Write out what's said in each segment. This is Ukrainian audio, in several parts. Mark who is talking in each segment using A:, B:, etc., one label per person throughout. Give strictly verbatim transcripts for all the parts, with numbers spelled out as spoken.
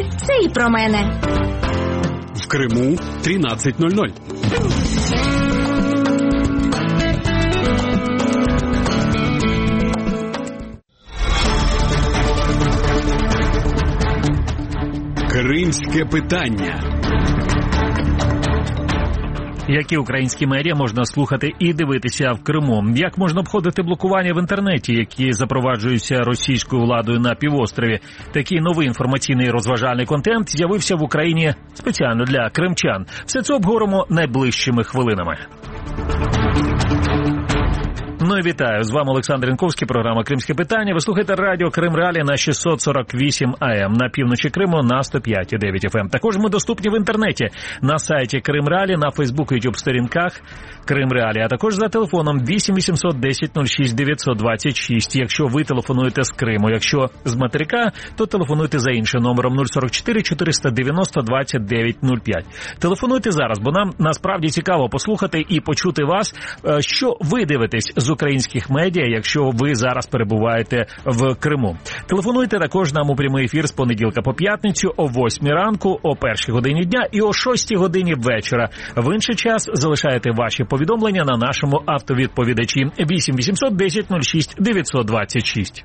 A: Тепер це і про мене.
B: В Криму тринадцять нуль нуль. Кримське питання.
C: Які українські медіа можна слухати і дивитися в Криму? Як можна обходити блокування в інтернеті, які запроваджуються російською владою на півострові? Такий новий інформаційний розважальний контент з'явився в Україні спеціально для кримчан. Все це обговоримо найближчими хвилинами. Ну і вітаю, з вами Олександр Янковський, програма «Кримське питання». Ви слухаєте радіо Крим Реалі на шістсот сорок вісім ей ем, на півночі Криму на сто п'ять і дев'ять еф ем. Також ми доступні в інтернеті, на сайті Крим Реалі, на Фейсбук і Ютуб сторінках Крим Реалі, а також за телефоном вісім вісімсот десять нуль шість дев'ятсот двадцять шість, якщо ви телефонуєте з Криму. Якщо з материка, то телефонуйте за іншим номером нуль сорок чотири чотириста дев'яносто двадцять дев'ять нуль п'ять. Телефонуйте зараз, бо нам насправді цікаво послухати і почути вас, що ви дивитесь з українських медіа, якщо ви зараз перебуваєте в Криму. Телефонуйте також нам у прямий ефір з понеділка по п'ятницю о восьмій ранку, о першій годині дня і о шостій годині вечора. В інший час залишаєте ваші повідомлення на нашому автовідповідачі вісім вісімсот десять нуль шість дев'ятсот двадцять шість.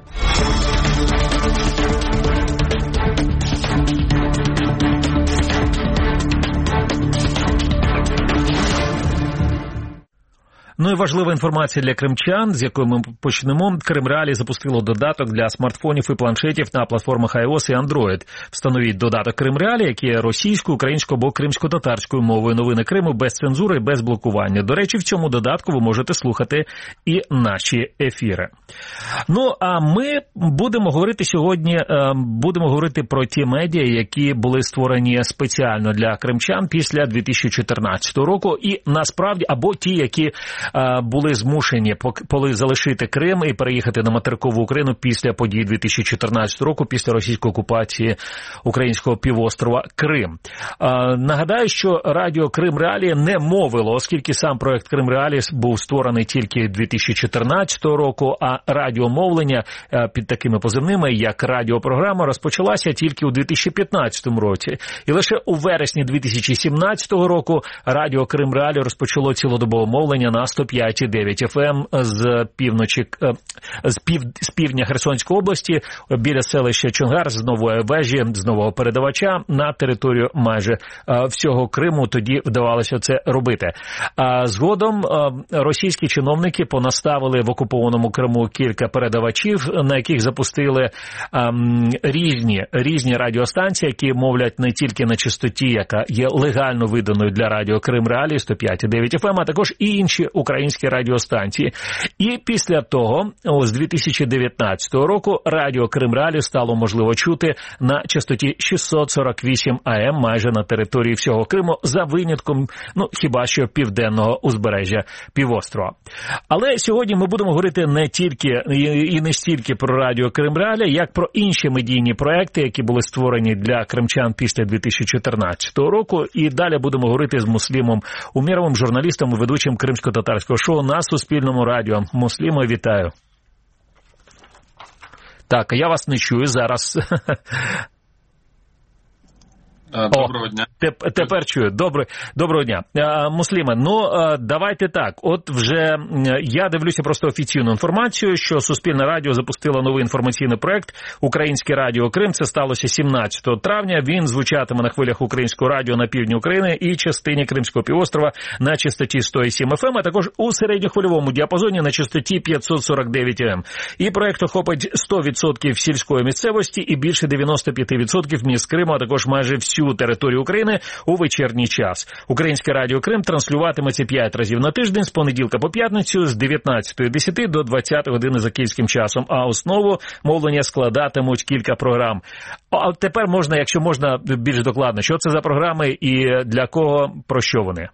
C: Ну і важлива інформація для кримчан, з якої ми почнемо. Крим Реалі запустило додаток для смартфонів і планшетів на платформах iOS і Android. Встановіть додаток Крим Реалі, який є російською, українською або кримсько-татарською мовою. Новини Криму без цензури і без блокування. До речі, в цьому додатку ви можете слухати і наші ефіри. Ну, а ми будемо говорити сьогодні, будемо говорити про ті медіа, які були створені спеціально для кримчан після дві тисячі чотирнадцятого року. І насправді, або ті, які були змушені залишити Крим і переїхати на материкову Україну після подій дві тисячі чотирнадцятого року, після російської окупації українського півострова Крим. Нагадаю, що радіо Крим Реалі не мовило, оскільки сам проект Крим Реалі був створений тільки дві тисячі чотирнадцятого року, а радіомовлення під такими позивними, як радіопрограма, розпочалася тільки у дві тисячі п'ятнадцятому році. І лише у вересні дві тисячі сімнадцятого року радіо Крим Реалі розпочало цілодобове мовлення на сто п'ять і дев'ять еф ем з півночі, з, пів, з півдня Херсонської області, біля селища Чонгар, з нової вежі, з нового передавача на територію майже всього Криму. Тоді вдавалося це робити. А згодом російські чиновники понаставили в окупованому Криму кілька передавачів, на яких запустили різні, різні радіостанції, які мовлять не тільки на частоті, яка є легально виданою для радіо Крим Реалі, сто п'ять і дев'ять еф ем, а також і інші українські радіостанції. І після того, з дві тисячі дев'ятнадцятого року, радіо Крим Реалі стало можливо чути на частоті шістсот сорок вісім ей ем майже на території всього Криму, за винятком, ну, хіба що південного узбережжя півострова. Але сьогодні ми будемо говорити не тільки і не стільки про радіо Крим Реалі, як про інші медійні проекти, які були створені для кримчан після дві тисячі чотирнадцятого року. І далі будемо говорити з Муслімом Умєровим, журналістом і ведучим кримсько-татарського шоу на Суспільному радіо. Мусліме, вітаю. Так, я вас не чую зараз.
D: Доброго дня.
C: Теп, тепер чую. Добре, доброго дня. А, Мусліме, ну, а, давайте так. От вже я дивлюся просто офіційну інформацію, що Суспільне радіо запустило новий інформаційний проект «Українське радіо Крим». Це сталося сімнадцятого травня. Він звучатиме на хвилях українського радіо на півдні України і частині Кримського півострова на частоті сто сім еф ем, а також у середньохвильовому діапазоні на частоті п'ятсот сорок дев'ять ей ем. І проект охопить сто відсотків сільської місцевості і більше дев'яносто п'ять відсотків міст Криму, а також майже всю територію України у вечірній час. Українське радіо Крим транслюватиметься п'ять разів на тиждень з понеділка по п'ятницю з дев'ятнадцятої десять до двадцятої години за київським часом, а основу мовлення складатимуть кілька програм. А тепер можна, якщо можна, більш докладно, що це за програми і для кого, про що вони?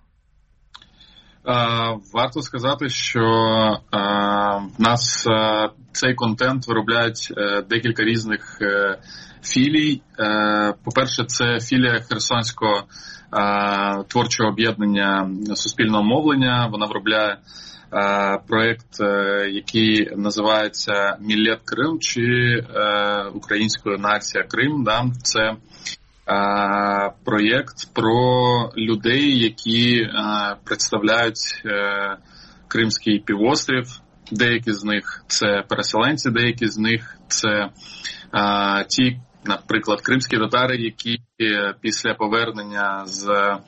D: Варто сказати, що в нас цей контент виробляють декілька різних філій. По-перше, це філія Херсонського творчого об'єднання суспільного мовлення. Вона виробляє проєкт, який називається «Міллет Крим» чи українською «Нація Крим». Да? Це проєкт про людей, які представляють Кримський півострів. Деякі з них – це переселенці, деякі з них – це ті, наприклад, кримські татари, які після повернення з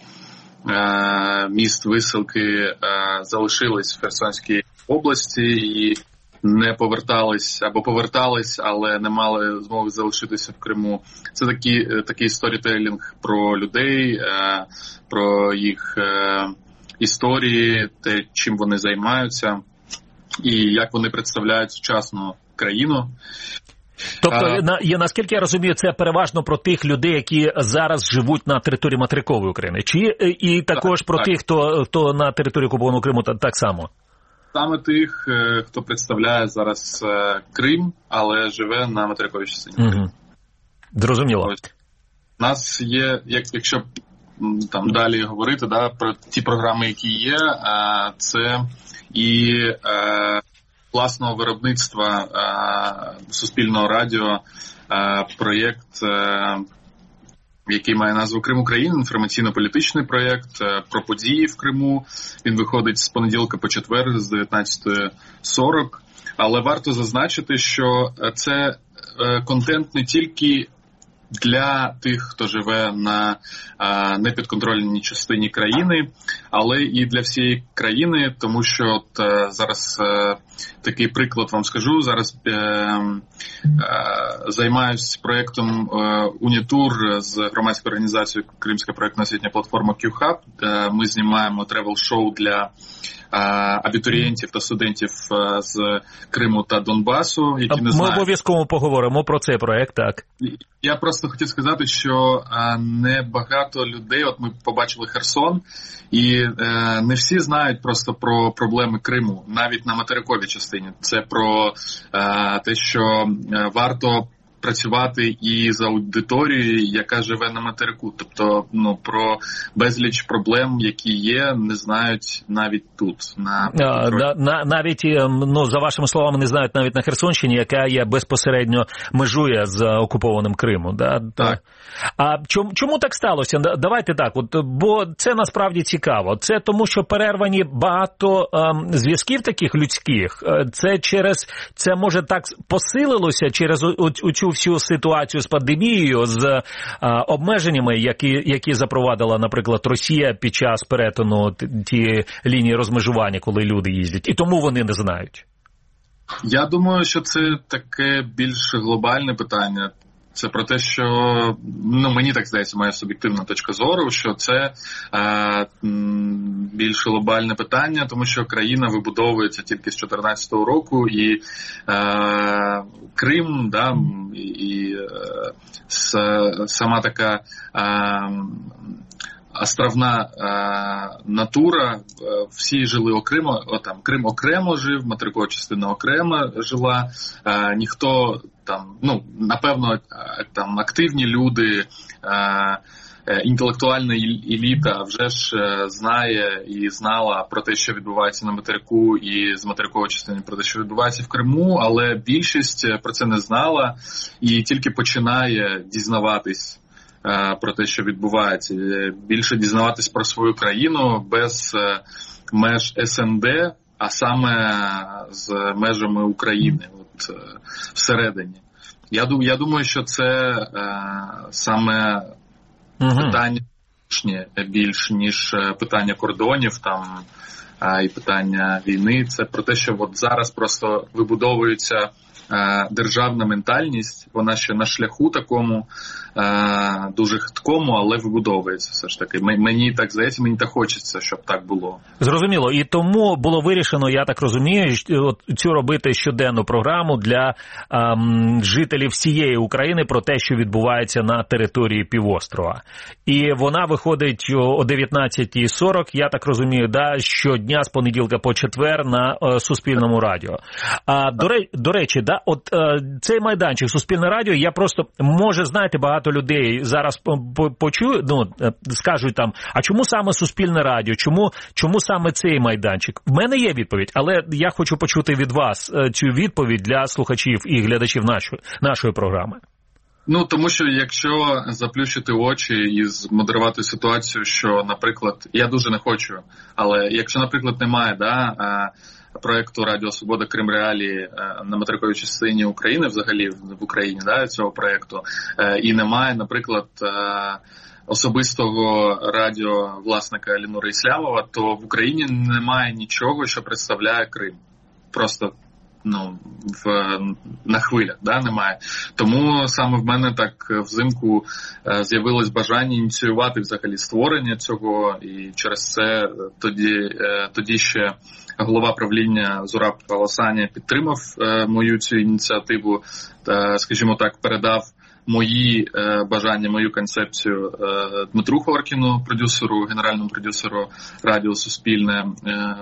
D: міст висилки залишились в Херсонській області і не повертались, або повертались, але не мали змоги залишитися в Криму. Це такі, такий сторітелінг про людей, про їх історії, те, чим вони займаються і як вони представляють сучасну країну.
C: Тобто, а, я, наскільки я розумію, це переважно про тих людей, які зараз живуть на території материкової України, чи і також так, про так. тих, хто, хто на території окупованого Криму так само?
D: Саме тих, хто представляє зараз Крим, але живе на материковій частині.
C: Угу. Зрозуміло.
D: У нас є, як, якщо там далі говорити, да, про ті програми, які є, це і власного виробництва Суспільного радіо проєкт, який має назву «Крим Україна», інформаційно-політичний проєкт про події в Криму. Він виходить з понеділка по четвер з дев'ятнадцята сорок. Але варто зазначити, що це контент не тільки для тих, хто живе на а, непідконтрольній частині країни, але і для всієї країни, тому що от, а, зараз а, такий приклад вам скажу. Зараз а, а, займаюсь проєктом Унітур з громадською організацією Кримська проєктна освітня платформа Q-Hub. Ми знімаємо тревел-шоу для абітурієнтів та студентів з Криму та Донбасу, які не знають.
C: Ми обов'язково поговоримо про цей проєкт, так.
D: Я просто хотів сказати, що небагато людей, от ми побачили Херсон, і не всі знають просто про проблеми Криму, навіть на материковій частині. Це про те, що варто працювати і з аудиторією, яка живе на материку. Тобто, ну, про безліч проблем, які є, не знають навіть тут. На,
C: а, на, на навіть, ну, за вашими словами, не знають навіть на Херсонщині, яка є безпосередньо межує з окупованим Кримом. Да?
D: Так.
C: А чому, чому так сталося? Давайте так, от, бо це насправді цікаво. Це тому, що перервані багато ем, зв'язків таких людських. Це через, це може так посилилося через оцю всю ситуацію з пандемією, з а, обмеженнями, які, які запровадила, наприклад, Росія під час перетину ті лінії розмежування, коли люди їздять. І тому вони не знають.
D: Я думаю, що це таке більш глобальне питання. Це про те, що, ну, мені так здається, моя суб'єктивна точка зору, що це е, більш глобальне питання, тому що країна вибудовується тільки з чотирнадцятого року, і е, Крим, да, і е, с, сама така е, островна е, натура, всі жили окремо, о, там, Крим окремо жив, материкова частина окремо жила, е, ніхто там, ну, напевно, там активні люди, е, інтелектуальна еліта вже ж знає і знала про те, що відбувається на материку, і з материкової частини про те, що відбувається в Криму, але більшість про це не знала і тільки починає дізнаватись про те, що відбувається. Більше дізнаватись про свою країну без меж ес ен де, а саме з межами України, от всередині. Я, я думаю, що це е, саме угу. питання більш, ніж питання кордонів там, е, і питання війни. Це про те, що от зараз просто вибудовується е, державна ментальність, вона ще на шляху такому, е, дуже хиткому, але вибудовується все ж таки. Мені так здається, мені так хочеться, щоб так було.
C: Зрозуміло. І тому було вирішено, я так розумію, цю робити щоденну програму для ем, жителів всієї України про те, що відбувається на території півострова. І вона виходить о дев'ятнадцята сорок, я так розумію, да, щодня з понеділка по четвер на е, Суспільному радіо. А, до, до речі, да, от е, цей майданчик Суспільне радіо, я просто, може, знаєте, багато багато людей зараз почують, ну, скажуть там, а чому саме Суспільне радіо, чому, чому саме цей майданчик? В мене є відповідь, але я хочу почути від вас цю відповідь для слухачів і глядачів нашої, нашої програми.
D: Ну, тому що якщо заплющити очі і змодерувати ситуацію, що, наприклад, я дуже не хочу, але якщо, наприклад, немає, да, проєкту Радіо Свобода Крим Реалії на материковій частині України, взагалі в Україні, да, цього проєкту, і немає, наприклад, особистого радіовласника Елінури Ислямова, то в Україні немає нічого, що представляє Крим. Просто ну, в, на хвилях, да, немає. Тому саме в мене так взимку е, з'явилось бажання ініціювати взагалі створення цього, і через це тоді, е, тоді ще голова правління Зураб Аласані підтримав е, мою цю ініціативу, та, скажімо так, передав мої е, бажання, мою концепцію е, Дмитру Хоркіну, продюсеру, генеральному продюсеру Радіо Суспільне. Е,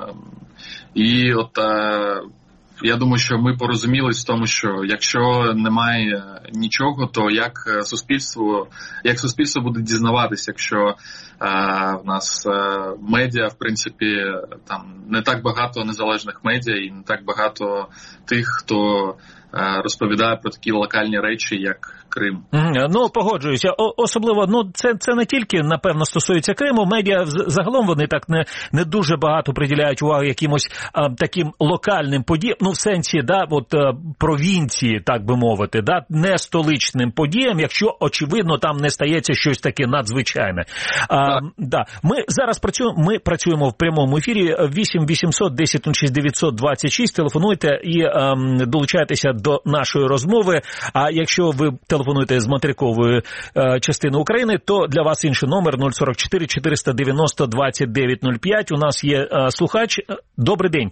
D: і от е, я думаю, що ми порозумілись в тому, що якщо немає нічого, то як суспільство, як суспільство буде дізнаватися, якщо е, в нас е, медіа, в принципі, там не так багато незалежних медіа і не так багато тих, хто е, розповідає про такі локальні речі, як Крим.
C: Ну, погоджуюся. О, особливо, ну, це, це не тільки, напевно, стосується Криму. Медіа загалом вони так не, не дуже багато приділяють увагу якимось а, таким локальним подіям, ну, в сенсі, да, от а, провінції, так би мовити, да, не столичним подіям, якщо, очевидно, там не стається щось таке надзвичайне. А, да. Ми зараз працюємо, ми працюємо в прямому ефірі. Вісім вісімсот десять нуль шість дев'ятсот двадцять шість. Телефонуйте і а, долучайтеся до нашої розмови. А якщо ви телефонуєте з материкової е, частини України, то для вас інший номер нуль сорок чотири чотириста дев'яносто двадцять дев'ять нуль п'ять. У нас є е, слухач. Добрий день.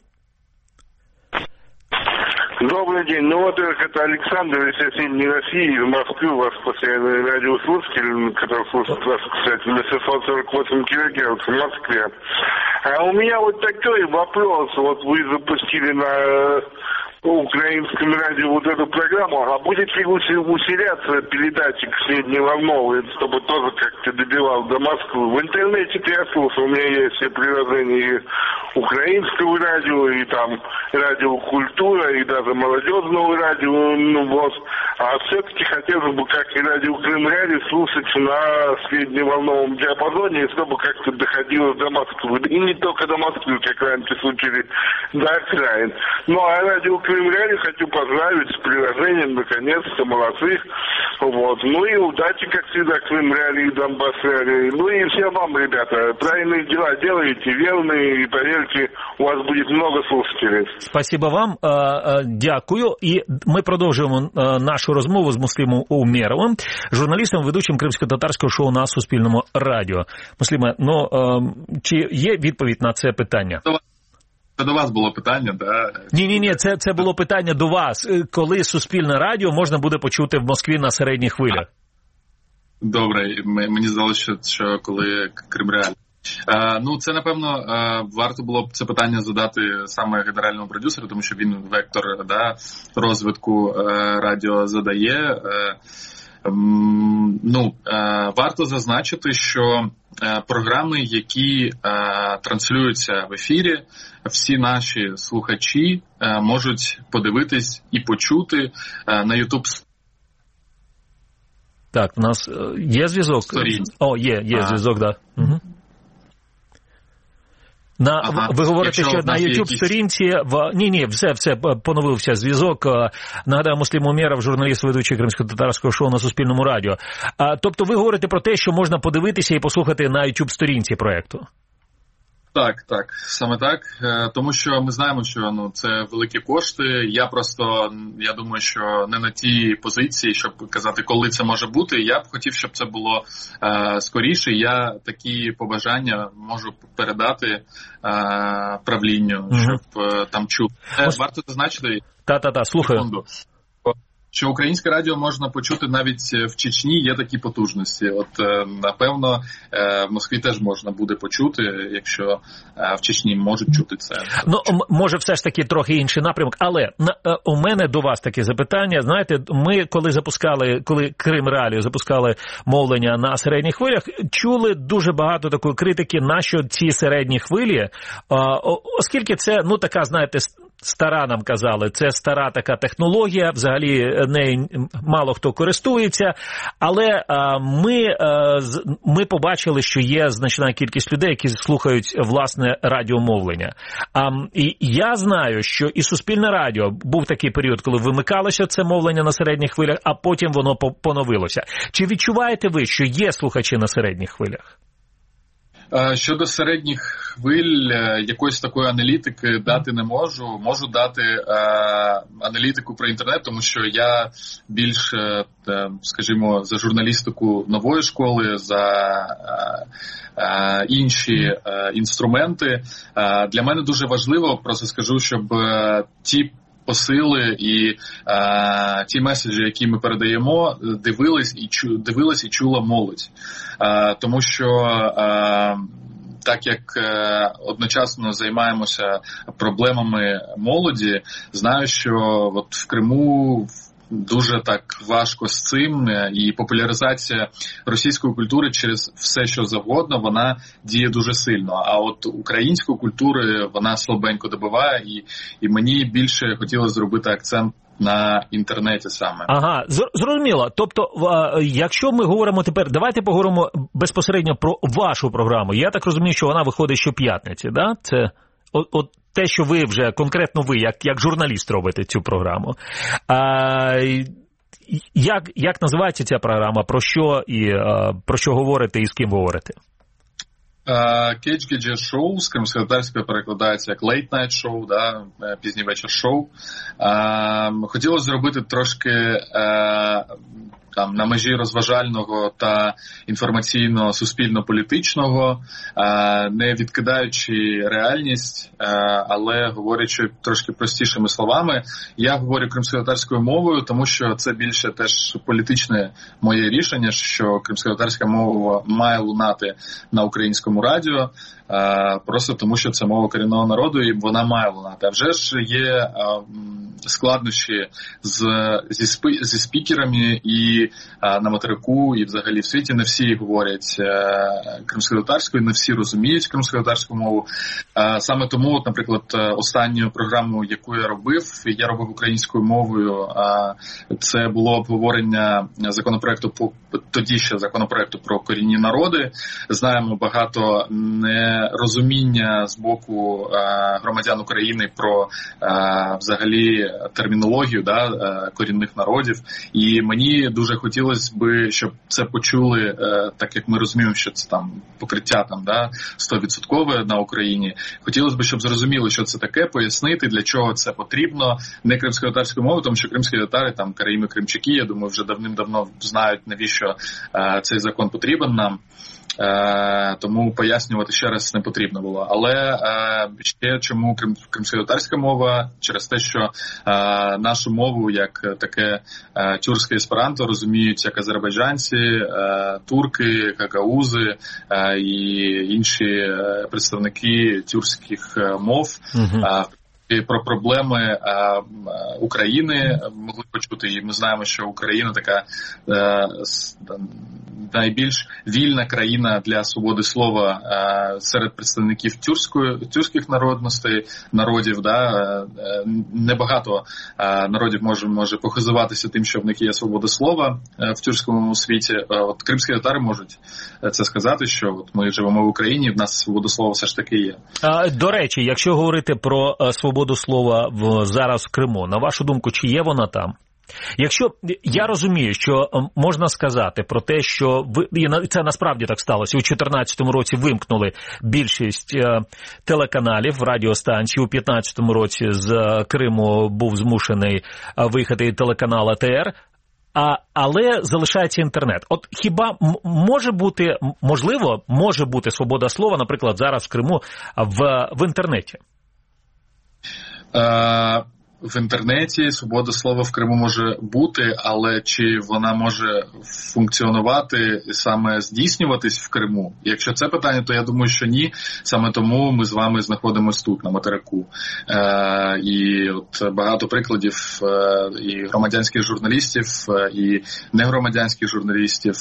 A: Добрый день. Ну, во-первых, это Александр из соседней России, из Москвы. У вас постоянный радиослушатель, который слушает вас, кстати, на шестьсот сорок восемь килогерц в Москве. А у меня вот такой вопрос. Вот вы запустили на украинском радио вот эту программу, а будет ли усиляться передатчик средневолновый, чтобы тоже как-то добивал до Москвы? В интернете я слушал, у меня есть все приложения украинского радио, и там радио «Культура», и даже молодежного радио, ну вот. А все-таки хотелось бы, как и радио Крым Реалии, слушать на средневолновом диапазоне, чтобы как-то доходило до Москвы. И не только до Москвы, как раньше случилось, до окраин. Ну, а радио Крым Реалии хочу поздравить с приложением, наконец-то, молодцы. Вот. Ну и удачи, как всегда, Крым Реалии и Донбасс Реалии. Ну и всем вам, ребята, правильные дела делаете, верные, и поверьте, у вас будет много слушателей.
C: Спасибо вам, дякую. І ми продовжуємо нашу розмову з Муслимом Умєровим, журналістом, ведучим кримсько-татарського шоу на Суспільному радіо. Муслиме, ну, чи є відповідь на це питання?
D: Це до вас було питання, да?
C: Ні-ні-ні, це, це було питання до вас. Коли Суспільне радіо можна буде почути в Москві на середніх хвилях?
D: Добре, мені здалося, що, що коли Крим Реалії. Uh, ну, це, напевно, uh, варто було б це питання задати саме генеральному продюсеру, тому що він вектор, да, розвитку uh, радіо задає. Uh, um, ну, uh, варто зазначити, що uh, програми, які uh, транслюються в ефірі, всі наші слухачі uh, можуть подивитись і почути uh, на YouTube.
C: Так, у нас є зв'язок?
D: Сторінці.
C: О, є, є зв'язок, так. Да. Угу. На, ага. Ви говорите, Якщо що на YouTube-сторінці... Якісь... В... Ні-ні, все, все, поновився зв'язок. Нагадаю, Муслим Умєров, журналіст, ведучий кримсько-татарського шоу на Суспільному радіо. А, тобто ви говорите про те, що можна подивитися і послухати на YouTube-сторінці проєкту?
D: Так, так, саме так, тому що ми знаємо, що ну це великі кошти. Я просто, я думаю, що не на тій позиції, щоб казати, коли це може бути. Я б хотів, щоб це було е, скоріше. Я такі побажання можу передати е, правлінню, mm-hmm. щоб е, там чути. Ось... Варто зазначити.
C: Та-та-та, слухаю.
D: що українське радіо можна почути навіть в Чечні, є такі потужності. От, напевно, в Москві теж можна буде почути, якщо в Чечні можуть чути це.
C: Ну, може, все ж таки трохи інший напрямок, але у мене до вас таке запитання. Знаєте, ми, коли запускали, коли Крим Реалію запускали мовлення на середніх хвилях, чули дуже багато такої критики, на що ці середні хвилі, оскільки це, ну, така, знаєте, стара, нам казали, це стара така технологія, взагалі нею мало хто користується, але а, ми, а, ми побачили, що є значна кількість людей, які слухають власне радіомовлення. А, і я знаю, що і Суспільне радіо, був такий період, коли вимикалося це мовлення на середніх хвилях, а потім воно поновилося. Чи відчуваєте ви, що є слухачі на середніх хвилях?
D: Щодо середніх хвиль, якоїсь такої аналітики дати не можу. Можу дати е, аналітику про інтернет, тому що я більш, е, скажімо, за журналістику нової школи, за е, е, інші е, інструменти. Е, для мене дуже важливо, просто скажу, щоб е, ті посили і е, ті меседжі, які ми передаємо, дивились і чу, дивилась і чула молодь. Е, тому що е, так як е, одночасно займаємося проблемами молоді, знаю, що от в Криму дуже так важко з цим, і популяризація російської культури через все, що завгодно, вона діє дуже сильно. А от української культури вона слабенько добиває, і, і мені більше хотілося зробити акцент на інтернеті саме.
C: Ага, зрозуміло. Тобто, якщо ми говоримо тепер, давайте поговоримо безпосередньо про вашу програму. Я так розумію, що вона виходить щоп'ятниці, да? Це от, от те, що ви вже, конкретно ви, як, як журналіст робите цю програму. А, як, як називається ця програма? Про що і а, про що говорите і з ким говорите?
D: Кетч-Геджа шоу, з кримськотатарської перекладається як late night show, да, пізній вечір шоу. Хотілося зробити трошки а, там на межі розважального та інформаційно-суспільно-політичного, не відкидаючи реальність, але говорячи трошки простішими словами. Я говорю кримськотатарською мовою, тому що це більше теж політичне моє рішення, що кримськотатарська мова має лунати на українському радіо, просто тому що це мова корінного народу і вона має лунати. А вже ж є складнощі з, зі, спі, зі спікерами і а, на материку, і взагалі в світі не всі говорять кримськотатарською, не всі розуміють кримськотатарську мову. А, саме тому, от, наприклад, останню програму, яку я робив, я робив українською мовою, а, це було обговорення законопроекту, по, тоді ще законопроекту про корінні народи. Знаємо багато нерозуміння з боку а, громадян України про а, взагалі термінологію, да, корінних народів. І мені дуже хотілося б, щоб це почули, так як ми розуміємо, що це там покриття там, да, сто відсотків на Україні. Хотілося б, щоб зрозуміли, що це таке, пояснити, для чого це потрібно. Не кримськотатарською мовою, тому що кримські татари, там, караїми, кримчаки, я думаю, вже давним-давно знають, навіщо а, цей закон потрібен нам. Е, тому пояснювати ще раз не потрібно було. Але е, ще чому крим, кримськотатарська мова? Через те, що е, нашу мову, як таке е, тюркське есперанто, розуміють як азербайджанці, е, турки, гагаузи е, і інші е, представники тюркських е, мов. Угу. Е, І про проблеми а, України могли почути. І ми знаємо, що Україна така а, найбільш вільна країна для свободи слова а, серед представників тюркської, тюркських народностей, народів. Да? Небагато а, народів може, може похизуватися тим, що в них є свобода слова а, в тюркському світі. А, от кримські татари можуть це сказати, що от ми живемо в Україні, в нас свобода слова все ж таки є.
C: А, до речі, якщо говорити про свободу до слова в, зараз в Криму. На вашу думку, чи є вона там? Якщо, я розумію, що можна сказати про те, що ви, і це насправді так сталося, у чотирнадцятому році вимкнули більшість е, телеканалів, радіостанцій, у п'ятнадцятому році з Криму був змушений виїхати телеканал А Те Ер, а, але залишається інтернет. От хіба може бути, можливо, може бути свобода слова, наприклад, зараз в Криму в, в інтернеті?
D: Е, в інтернеті свобода слова в Криму може бути, але чи вона може функціонувати, саме здійснюватись в Криму? Якщо це питання, то я думаю, що ні. Саме тому ми з вами знаходимося тут, на материку. Е, і от багато прикладів е, і громадянських журналістів, е, і негромадянських журналістів,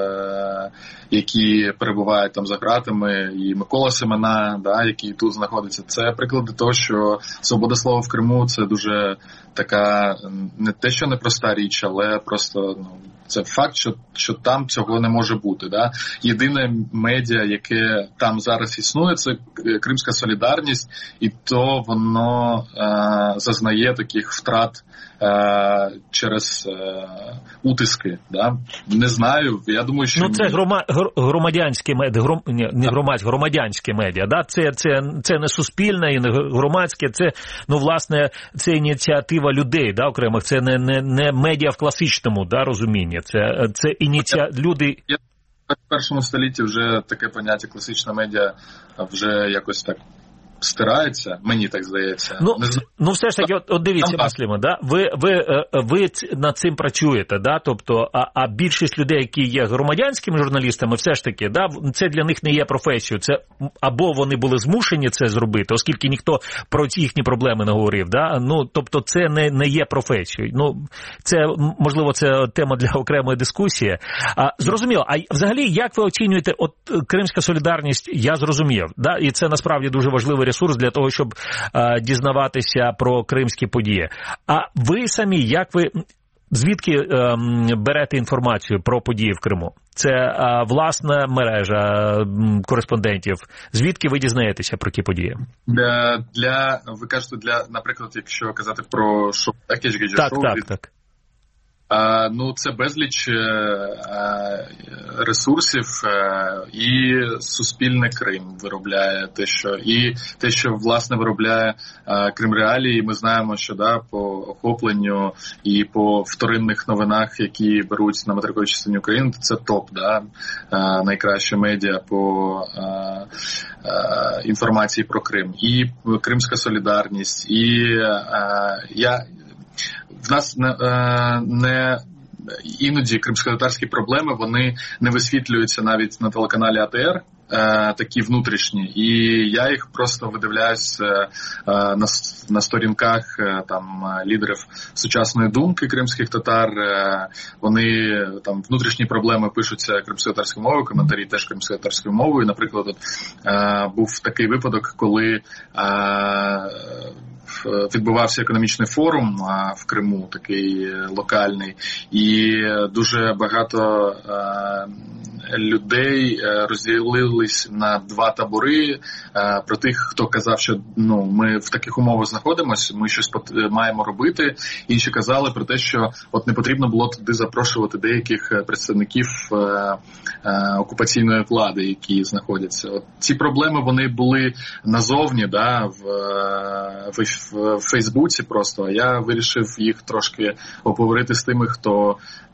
D: е, які перебувають там за ґратами, і Микола Семена, да, який тут знаходиться. Це приклади того, що свобода слова в Криму – це дуже така, не те, що непроста річ, але просто, ну, це факт, що, що там цього не може бути. Да? Єдине медіа, яке там зараз існує, це Кримська Солідарність, і то воно е, зазнає таких втрат е, через е, утиски. Да? Не знаю, я думаю, що...
C: Ну, це грома, громадянське медіа, гром, не громадське, громадянське медіа, да? це, це, це не суспільне і не громадське, це, ну, власне, це ініціатива людей, да, окремих, це не, не, не медіа в класичному, да, розумінні. Це, це ініціа... люди...
D: В першому столітті вже таке поняття класична медіа вже якось так стирається, мені так здається.
C: Ну, ну все ж таки, от, от дивіться, Мусліме, да? ви, ви, ви над цим працюєте, да? Тобто, а, а більшість людей, які є громадянськими журналістами, все ж таки, да? Це для них не є професією, це або вони були змушені це зробити, оскільки ніхто про їхні проблеми не говорив, да? Ну, тобто це не, не є професією. Ну, це, можливо, це тема для окремої дискусії. А, зрозуміло, а взагалі, як ви оцінюєте, от Кримська Солідарність, я зрозумів, да? І це насправді дуже важливий ресурс для того, щоб е, дізнаватися про кримські події. А ви самі, як ви, звідки е, берете інформацію про події в Криму? Це е, власна мережа е, кореспондентів. Звідки ви дізнаєтеся про ті події?
D: Для, для ви кажете, для, наприклад, якщо казати про шоу,
C: так, так, так, так.
D: А, ну, це безліч а, ресурсів, а, і Суспільне Крим виробляє те, що і те, що власне виробляє а, Крим Реалії. Ми знаємо, що да, по охопленню і по вторинних новинах, які беруть на материковій частині України, це топ, да, а, найкраще медіа по а, а, інформації про Крим. І Кримська Солідарність, і а, я. В нас не, не іноді кримськотатарські проблеми, вони не висвітлюються навіть на телеканалі А Т Р, такі внутрішні, і я їх просто видивляюсь на, на сторінках там лідерів сучасної думки кримських татар. Вони там внутрішні проблеми пишуться кримськотатарською мовою, коментарі теж кримськотатарською мовою. Наприклад, от, був такий випадок, коли відбувався економічний форум в Криму, такий локальний, і дуже багато людей розділились на два табори. Про тих, хто казав, що ну ми в таких умовах знаходимося, ми щось маємо робити. Інші казали про те, що от не потрібно було туди запрошувати деяких представників окупаційної влади, які знаходяться. От ці проблеми, вони були назовні, да, в, в, в Фейсбуці просто. Я вирішив їх трошки обговорити з тими, хто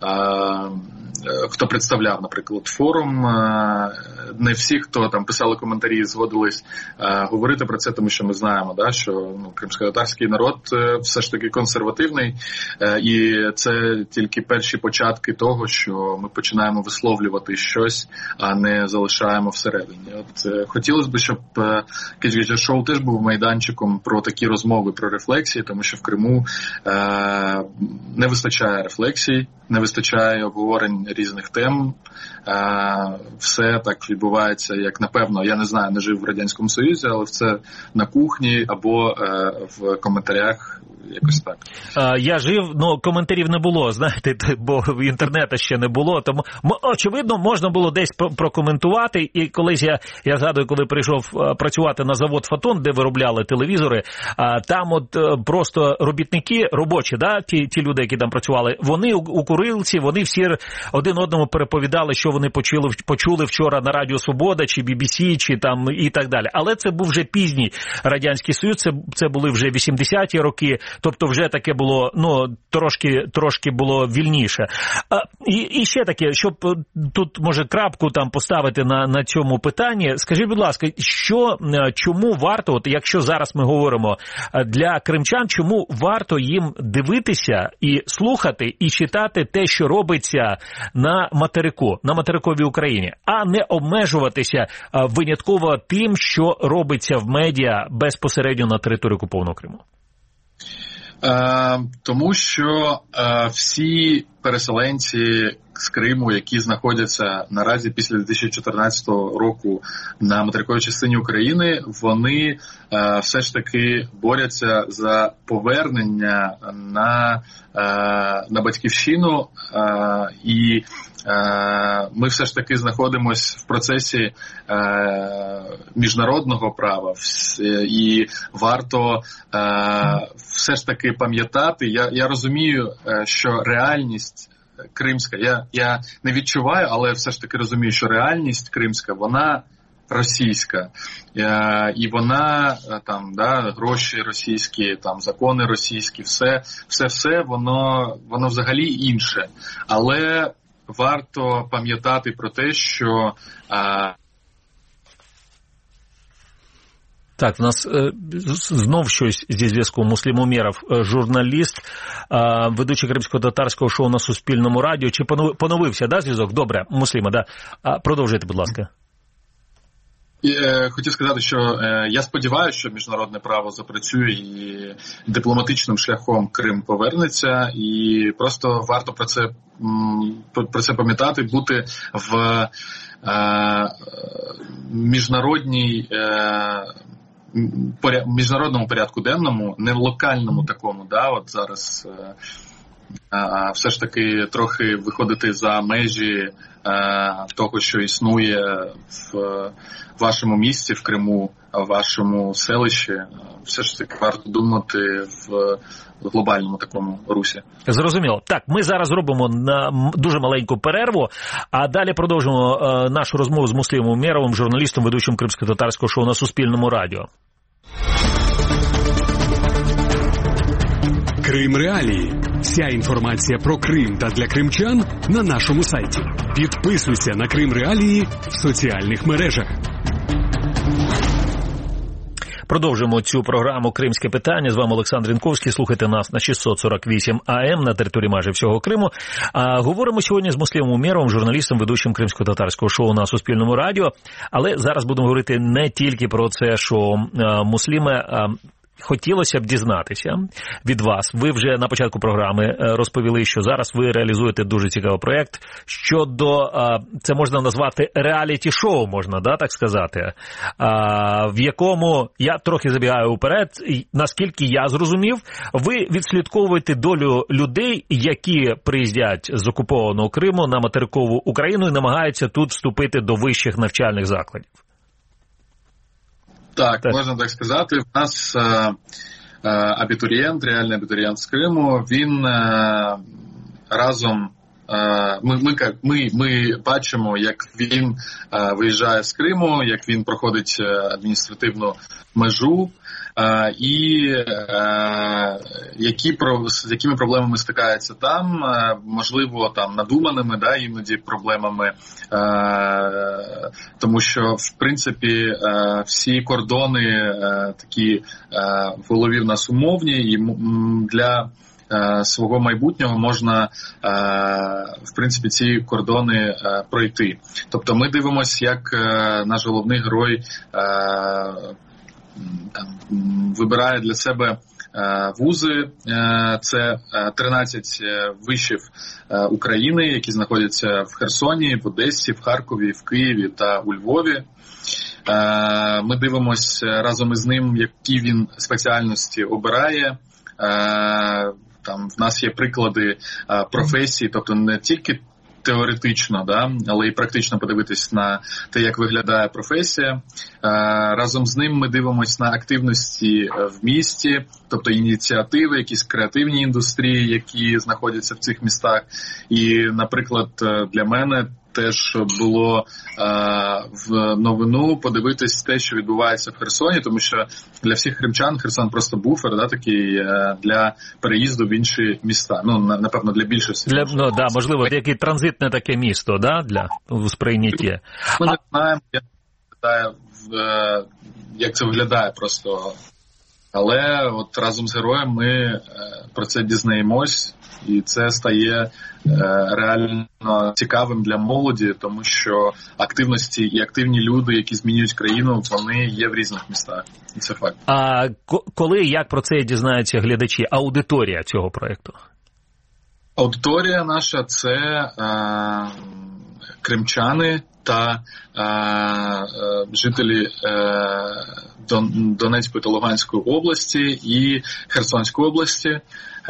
D: хто представляв, наприклад, форум. Не всі, хто там писали коментарі, згодились говорити про це, тому що ми знаємо, да, що ну, кримськотатарський народ все ж таки консервативний, і це тільки перші початки того, що ми починаємо висловлювати щось, а не залишаємо всередині. От хотілося б, щоб Кич-Гич Шоу теж був майданчиком про такі розмови, про рефлексії, тому що в Криму не вистачає рефлексій, не вистачає обговорень різних тем. Все так відбувається, як, напевно, я не знаю, не жив в Радянському Союзі, але це на кухні або в коментарях. Якось так.
C: Я жив, ну, коментарів не було, знаєте, бо інтернету ще не було, тому, очевидно, можна було десь прокоментувати, і колись я, я згадую, коли прийшов працювати на завод «Фотон», де виробляли телевізори, там от просто робітники, робочі, да, ті, ті люди, які там працювали, вони у курилці, вони всі один одному переповідали, що вони почули, почули вчора на Радіо Свобода, чи Бі Бі Сі, чи там і так далі. Але це був вже пізній Радянський Союз, це, це були вже вісімдесяті роки. тобто вже таке було, ну, трошки, трошки було вільніше. А, і, і ще таке, щоб тут, може, крапку там поставити на, на цьому питанні, скажіть, будь ласка, що, чому варто, от якщо зараз ми говоримо для кримчан, чому варто їм дивитися і слухати, і читати те, що робиться на материку, на материковій Україні, а не обмежуватися винятково тим, що робиться в медіа безпосередньо на території окупованого Криму?
D: Е, тому що е, всі переселенці з Криму, які знаходяться наразі після дві тисячі чотирнадцятого року на материковій частині України, вони е, все ж таки борються за повернення на, е, на батьківщину, е, і е, ми все ж таки знаходимося в процесі е, міжнародного права, і варто е, все ж таки пам'ятати, я, я розумію, е, що реальність кримська, я, я не відчуваю, але все ж таки розумію, що реальність кримська, вона російська, е, і вона там, да, гроші російські, там закони російські, все, все, все, воно, воно взагалі інше. Але варто пам'ятати про те, що е,
C: Так, в нас е, знов щось зі зв'язку. Муслім Умєров, журналіст, е, ведучий кримсько-татарського шоу на Суспільному радіо. Чи поновився, да, зв'язок? Добре, Мусліма, да. А, продовжуйте, будь ласка.
D: Е, хотів сказати, що е, я сподіваюся, що міжнародне право запрацює і дипломатичним шляхом Крим повернеться, і просто варто про це, м, про це пам'ятати, бути в е, міжнародній е, міжнародному порядку денному, не локальному такому, да, от зараз а, все ж таки трохи виходити за межі а, того, що існує в вашому місті, в Криму, в вашому селищі. Все ж таки варто думати в глобальному такому русі.
C: Зрозуміло. Так, ми зараз робимо на дуже маленьку перерву, а далі продовжимо е, нашу розмову з Муслімом Умєровим, журналістом, ведучим кримсько-татарського шоу на Суспільному радіо.
B: Крим Реалії. Вся інформація про Крим та для кримчан на нашому сайті. Підписуйся на Крим Реалії в соціальних мережах.
C: Продовжуємо цю програму «Кримське питання». З вами Олександр Інковський. Слухайте нас на шістсот сорок вісім ей ем на території майже всього Криму. А говоримо сьогодні з Муслімом Умєровим, журналістом, ведучим кримсько-татарського шоу на Суспільному радіо. Але зараз будемо говорити не тільки про це шоу. Мусліме, хотілося б дізнатися від вас. Ви вже на початку програми розповіли, що зараз ви реалізуєте дуже цікавий проєкт щодо, це можна назвати реаліті-шоу, можна, да, так сказати, в якому, я трохи забігаю вперед, наскільки я зрозумів, ви відслідковуєте долю людей, які приїздять з окупованого Криму на материкову Україну і намагаються тут вступити до вищих навчальних закладів.
D: Так, так, можна так сказати. У нас е, е, абітурієнт, реальний абітурієнт з Криму, він е, разом, е, ми, ми, ми, ми бачимо, як він е, виїжджає з Криму, як він проходить адміністративну межу, е, і е, які, з якими проблемами стикається там, е, можливо, там надуманими, да, іноді проблемами, е, тому що, в принципі, е, всі кордони е, такі е, в голові в нас умовні, і для е, свого майбутнього можна, е, в принципі, ці кордони е, пройти. Тобто ми дивимося, як е, наш головний герой е, там, вибирає для себе вузи. Це тринадцять вишів України, які знаходяться в Херсоні, в Одесі, в Харкові, в Києві та у Львові. Ми дивимося разом із ним, які він спеціальності обирає. Там в нас є приклади професій, тобто не тільки теоретично, да, але і практично подивитись на те, як виглядає професія. Разом з ним ми дивимося на активності в місті, тобто ініціативи, якісь креативні індустрії, які знаходяться в цих містах. І, наприклад, для мене теж було е, в новину подивитись те, що відбувається в Херсоні, тому що для всіх кримчан Херсон просто буфер, да, такий е, для переїзду в інші міста. Ну, на, напевно, для більшості.
C: Для, ну, да, можливо, яке транзитне таке місто, да, для сприйняття.
D: Ми не знаємо, як, е, як це виглядає просто. Але от разом з героєм ми е, про це дізнаємось, і це стає е, реально цікавим для молоді, тому що активності і активні люди, які змінюють країну, вони є в різних містах. І це факт.
C: А коли і як про це дізнаються глядачі? Аудиторія цього проєкту?
D: Аудиторія наша – це е, кримчани та е, е, жителі е, Донецької та Луганської області і Херсонської області. Е,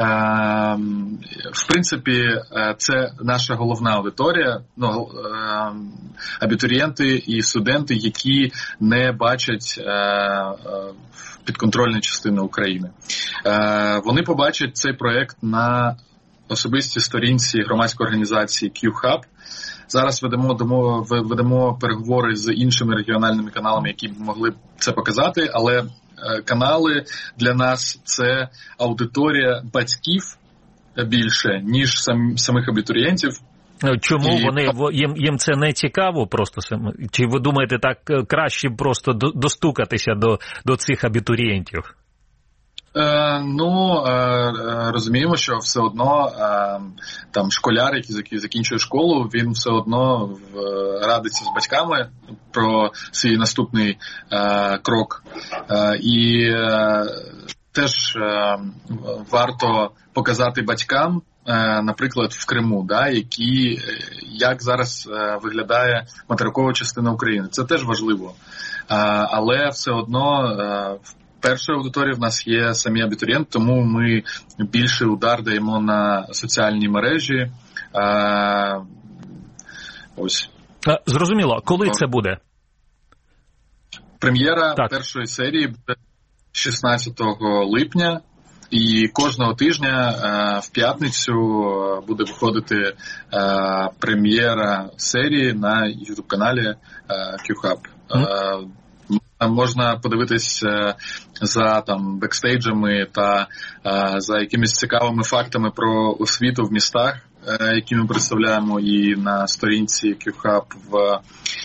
D: в принципі, це наша головна аудиторія, ну, е, абітурієнти і студенти, які не бачать е, е, підконтрольної частини України. Е, вони побачать цей проєкт на особистій сторінці громадської організації Q-Hub. Зараз ведемо, ведемо переговори з іншими регіональними каналами, які б могли це показати, але канали для нас – це аудиторія батьків більше, ніж сам, самих абітурієнтів.
C: Чому і... вони, їм, їм це не цікаво просто? Чи ви думаєте, так краще просто достукатися до, до цих абітурієнтів?
D: Е, ну, е, розуміємо, що все одно е, там школяр, який закінчує школу, він все одно в, радиться з батьками про свій наступний е, крок. Е, і е, теж е, варто показати батькам, е, наприклад, в Криму, да, які, як зараз е, виглядає материкова частина України. Це теж важливо. Е, але все одно е, першою аудиторією в нас є самі абітурієнти, тому ми більше удар даємо на соціальні мережі. А, ось.
C: Зрозуміло. Коли це буде?
D: Прем'єра так. першої серії буде шістнадцятого липня. І кожного тижня а, в п'ятницю буде виходити а, прем'єра серії на ютуб-каналі Q-Hub. Mm. Можна подивитись за там бекстейджами та а, за якимись цікавими фактами про освіту в містах, а, які ми представляємо і на сторінці Q-Hub в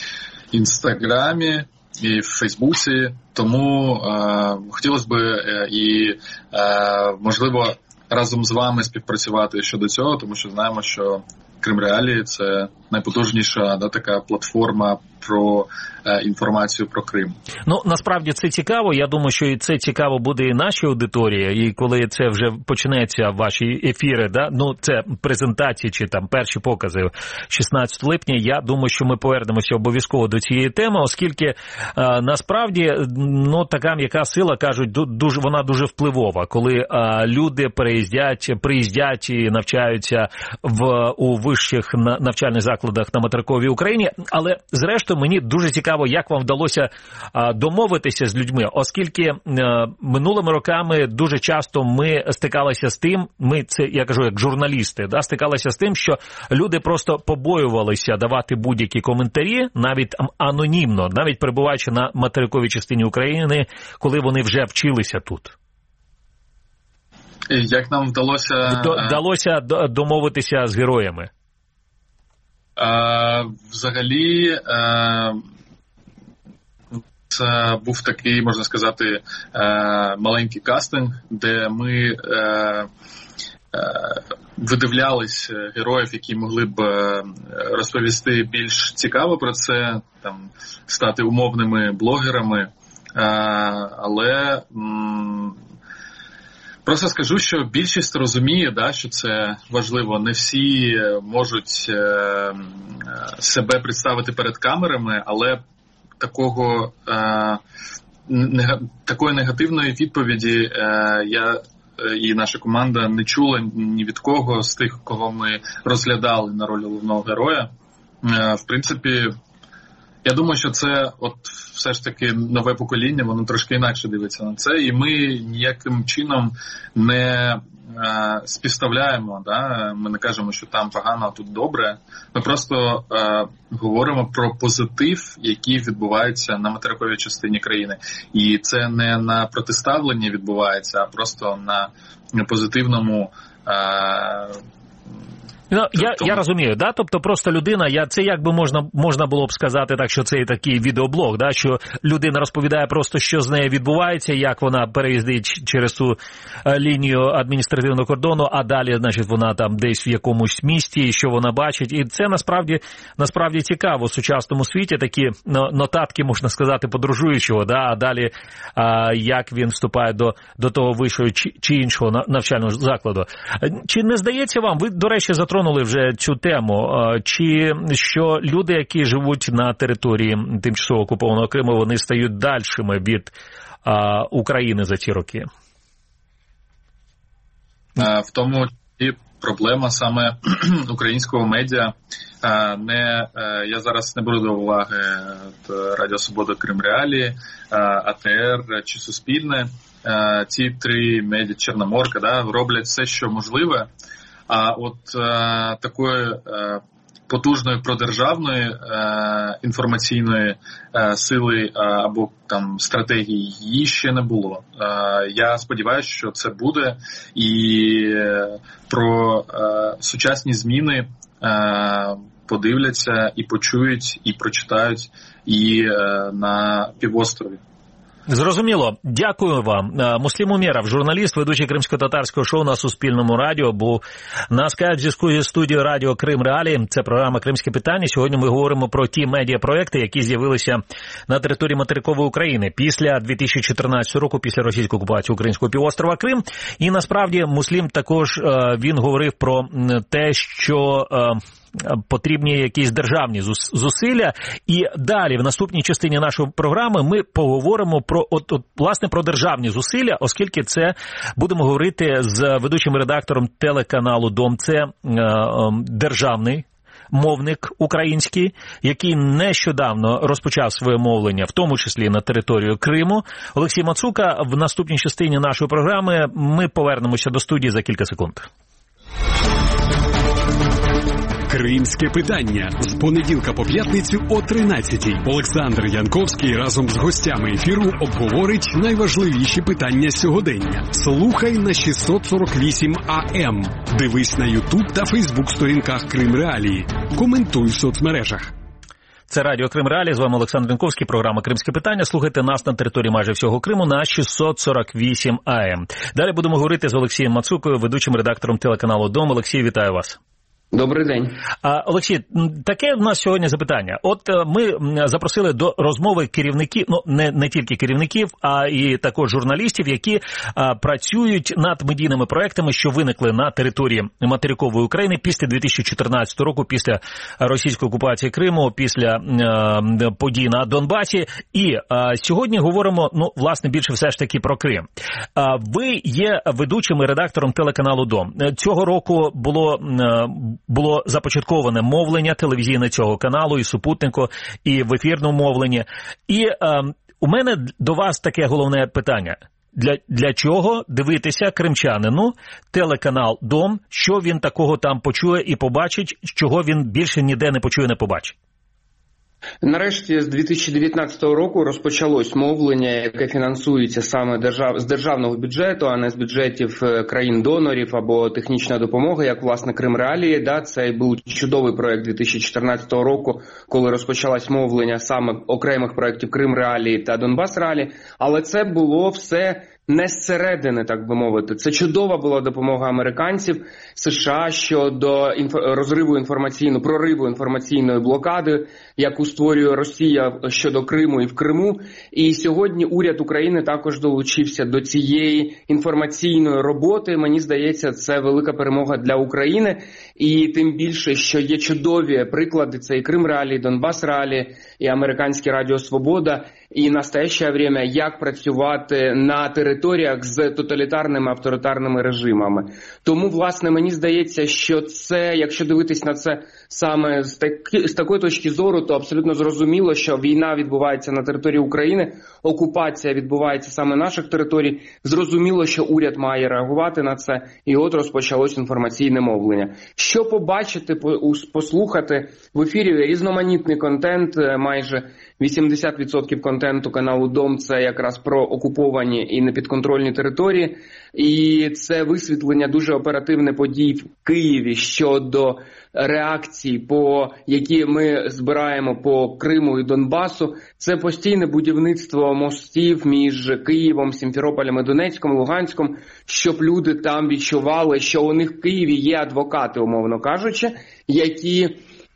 D: Інстаграмі і в Фейсбуці. Тому а, хотілося б і, а, можливо, разом з вами співпрацювати щодо цього, тому що знаємо, що Крим Реалії – це найпотужніша, да, така платформа про е, інформацію про Крим.
C: Ну, насправді це цікаво. Я думаю, що і це цікаво буде і нашій аудиторії. І коли це вже почнеться, ваші ефіри, да, ну, це презентації чи там перші покази шістнадцятого липня, я думаю, що ми повернемося обов'язково до цієї теми, оскільки е, насправді, ну, така м'яка сила, кажуть, дуже, вона дуже впливова. Коли е, люди переїздять, приїздять і навчаються в, у вищих навчальних закладах на материковій Україні, але зрештою мені дуже цікаво, як вам вдалося а, домовитися з людьми, оскільки а, минулими роками дуже часто ми стикалися з тим, ми це, я кажу, як журналісти, да, стикалися з тим, що люди просто побоювалися давати будь-які коментарі, навіть анонімно, навіть перебуваючи на материковій частині України, коли вони вже вчилися тут.
D: Як нам вдалося...
C: До, вдалося домовитися з героями?
D: А, взагалі, а, це був такий, можна сказати, а, маленький кастинг, де ми а, а, видивлялись героїв, які могли б розповісти більш цікаво про це, там, стати умовними блогерами, а, але... М- Просто скажу, що більшість розуміє, да, що це важливо. Не всі можуть е, себе представити перед камерами, але такого, е, нега, такої негативної відповіді е, я е, і наша команда не чула ні від кого з тих, кого ми розглядали на роль головного героя. Е, в принципі, я думаю, що це от все ж таки нове покоління, воно трошки інакше дивиться на це, і ми ніяким чином не співставляємо, да? Ми не кажемо, що там погано, а тут добре. Ми просто е, говоримо про позитив, який відбувається на материковій частині країни. І це не на протиставленні відбувається, а просто на, на позитивному е,
C: Ну, я, я розумію, да? Тобто просто людина, я, це як би можна, можна було б сказати так, що це такий відеоблог, да? Що людина розповідає просто, що з нею відбувається, як вона переїздить через ту лінію адміністративного кордону, а далі, значить, вона там десь в якомусь місті, що вона бачить. І це насправді, насправді цікаво в сучасному світі, такі нотатки, можна сказати, подорожуючого, да? А далі а, як він вступає до, до того вищого чи, чи іншого навчального закладу. Чи не здається вам, ви, до речі, затронули вже цю тему, чи що люди, які живуть на території тимчасово окупованого Криму, вони стають дальшими від а, України за ці роки?
D: В тому і проблема саме українського медіа. Не, я зараз не беру до уваги Радіо Свобода, Крим Реалії, А Те Ер чи Суспільне. Ці три медіа, Чорноморка, да, роблять все, що можливе. А от е, такої е, потужної продержавної е, інформаційної е, сили е, або там стратегії її ще не було. Е, я сподіваюся, що це буде, і е, про е, сучасні зміни е, подивляться і почують, і прочитають і е, на півострові.
C: Зрозуміло. Дякую вам. Муслім Умєров, журналіст, ведучий кримсько-татарського шоу на Суспільному радіо, був на скайп-зв'язку зі студією радіо Крим Реалії. Це програма «Кримське питання». Сьогодні ми говоримо про ті медіапроекти, які з'явилися на території материкової України після дві тисячі чотирнадцятого року, після російської окупації українського півострова Крим. І насправді Муслім також, він говорив про те, що потрібні якісь державні зусилля. І далі, в наступній частині нашої програми, ми поговоримо про, от, от, власне, про державні зусилля, оскільки це будемо говорити з ведучим редактором телеканалу «Дом». Це е, е, державний мовник український, який нещодавно розпочав своє мовлення, в тому числі на територію Криму. Олексій Мацука. В наступній частині нашої програми ми повернемося до студії за кілька секунд.
B: Кримське питання з понеділка по п'ятницю о тринадцятій. Олександр Янковський разом з гостями ефіру обговорить найважливіші питання сьогодення. Слухай на шістсот сорок вісім А Ем. Дивись на Ютуб та Фейсбук сторінках Крим Реалії. Коментуй в соцмережах.
C: Це Радіо Крим Реалії, з вами Олександр Янковський, програма «Кримське питання». Слухайте нас на території майже всього Криму на шістсот сорок вісім А Ем. Далі будемо говорити з Олексієм Мацукою, ведучим редактором телеканалу «Дом». Олексій, вітаю вас.
E: Добрий день.
C: А, Олексій, таке в нас сьогодні запитання. От ми запросили до розмови керівників, ну не, не тільки керівників, а і також журналістів, які а, працюють над медійними проектами, що виникли на території материкової України після дві тисячі чотирнадцятого року, після російської окупації Криму, після а, подій на Донбасі. І а, сьогодні говоримо, ну, власне, більше все ж таки про Крим. А, ви є ведучим і редактором телеканалу «Дом». Цього року було а, було започатковане мовлення телевізійне цього каналу, і супутнику, і в ефірному мовленні. І е, у мене до вас таке головне питання. Для, для чого дивитися кримчанину телеканал «Дом», що він такого там почує і побачить, чого він більше ніде не почує, не побачить?
E: Нарешті з дві тисячі дев'ятнадцятого року розпочалось мовлення, яке фінансується саме держав... з державного бюджету, а не з бюджетів країн-донорів або технічна допомога, як, власне, Крим Реалії. Да, це був чудовий проект дві тисячі чотирнадцятого року, коли розпочалось мовлення саме окремих проєктів Крим Реалії та Донбас Реалії, але це було все не зсередини, так би мовити. Це чудова була допомога американців, США щодо інф... розриву інформаційного, прориву інформаційної блокади, яку створює Росія щодо Криму і в Криму. І сьогодні уряд України також долучився до цієї інформаційної роботи. Мені здається, це велика перемога для України. І тим більше, що є чудові приклади, це і Крим Реалії, Донбас Реалії, і американське Радіо Свобода, і настояще время, як працювати на території територіях з тоталітарними авторитарними режимами. Тому, власне, мені здається, що це, якщо дивитись на це саме з, таки, з такої точки зору, то абсолютно зрозуміло, що війна відбувається на території України, окупація відбувається саме наших територій. Зрозуміло, що уряд має реагувати на це, і от розпочалось інформаційне мовлення. Що побачити, послухати в ефірі різноманітний контент, майже вісімдесят відсотків контенту каналу Дом – це якраз про окуповані і непідконтрольні території. І це висвітлення дуже оперативне подій в Києві щодо реакцій, по які ми збираємо по Криму і Донбасу. Це постійне будівництво мостів між Києвом, Сімферополем і Донецьком, Луганськом, щоб люди там відчували, що у них в Києві є адвокати, умовно кажучи, які...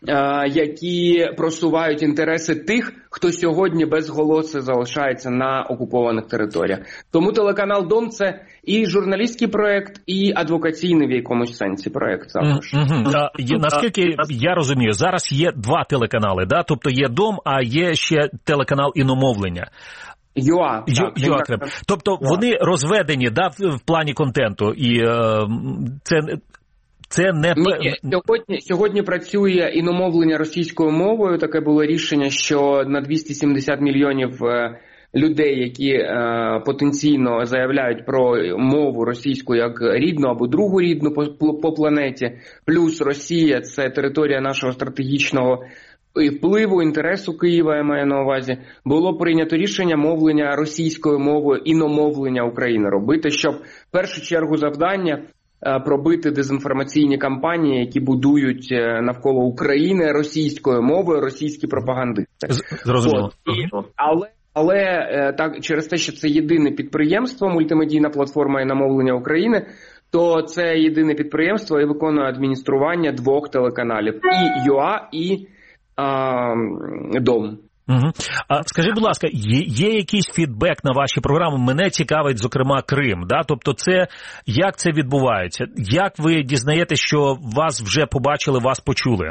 E: які просувають інтереси тих, хто сьогодні без голосу залишається на окупованих територіях. Тому телеканал Дом – це і журналістський проєкт, і адвокаційний в якомусь сенсі проєкт також.
C: Mm-hmm. А, є, наскільки я розумію, зараз є два телеканали, да? Тобто є Дом, а є ще телеканал іномовлення.
E: ЮА.
C: Ю, ЮА. Тобто ЮА. Вони розведені, да, в, в плані контенту, і е, це... Це не...
E: Ні, сьогодні, сьогодні працює іномовлення російською мовою. Таке було рішення, що на двісті сімдесят мільйонів людей, які е, потенційно заявляють про мову російську як рідну або другу рідну по, по планеті, плюс Росія – це територія нашого стратегічного впливу, інтересу Києва, я маю на увазі, було прийнято рішення мовлення російською мовою, іномовлення України робити, щоб в першу чергу завдання пробити дезінформаційні кампанії, які будують навколо України російською мовою російські пропагандисти.
C: Зрозуміло.
E: Але, але так, через те, що це єдине підприємство, мультимедійна платформа іномовлення України, то це єдине підприємство і виконує адміністрування двох телеканалів. І ЮА, і а, Дом.
C: Угу. А скажи, будь ласка, є, є якийсь фідбек на ваші програми? Мене цікавить, зокрема, Крим. Да? Тобто це, як це відбувається? Як ви дізнаєтесь, що вас вже побачили, вас почули?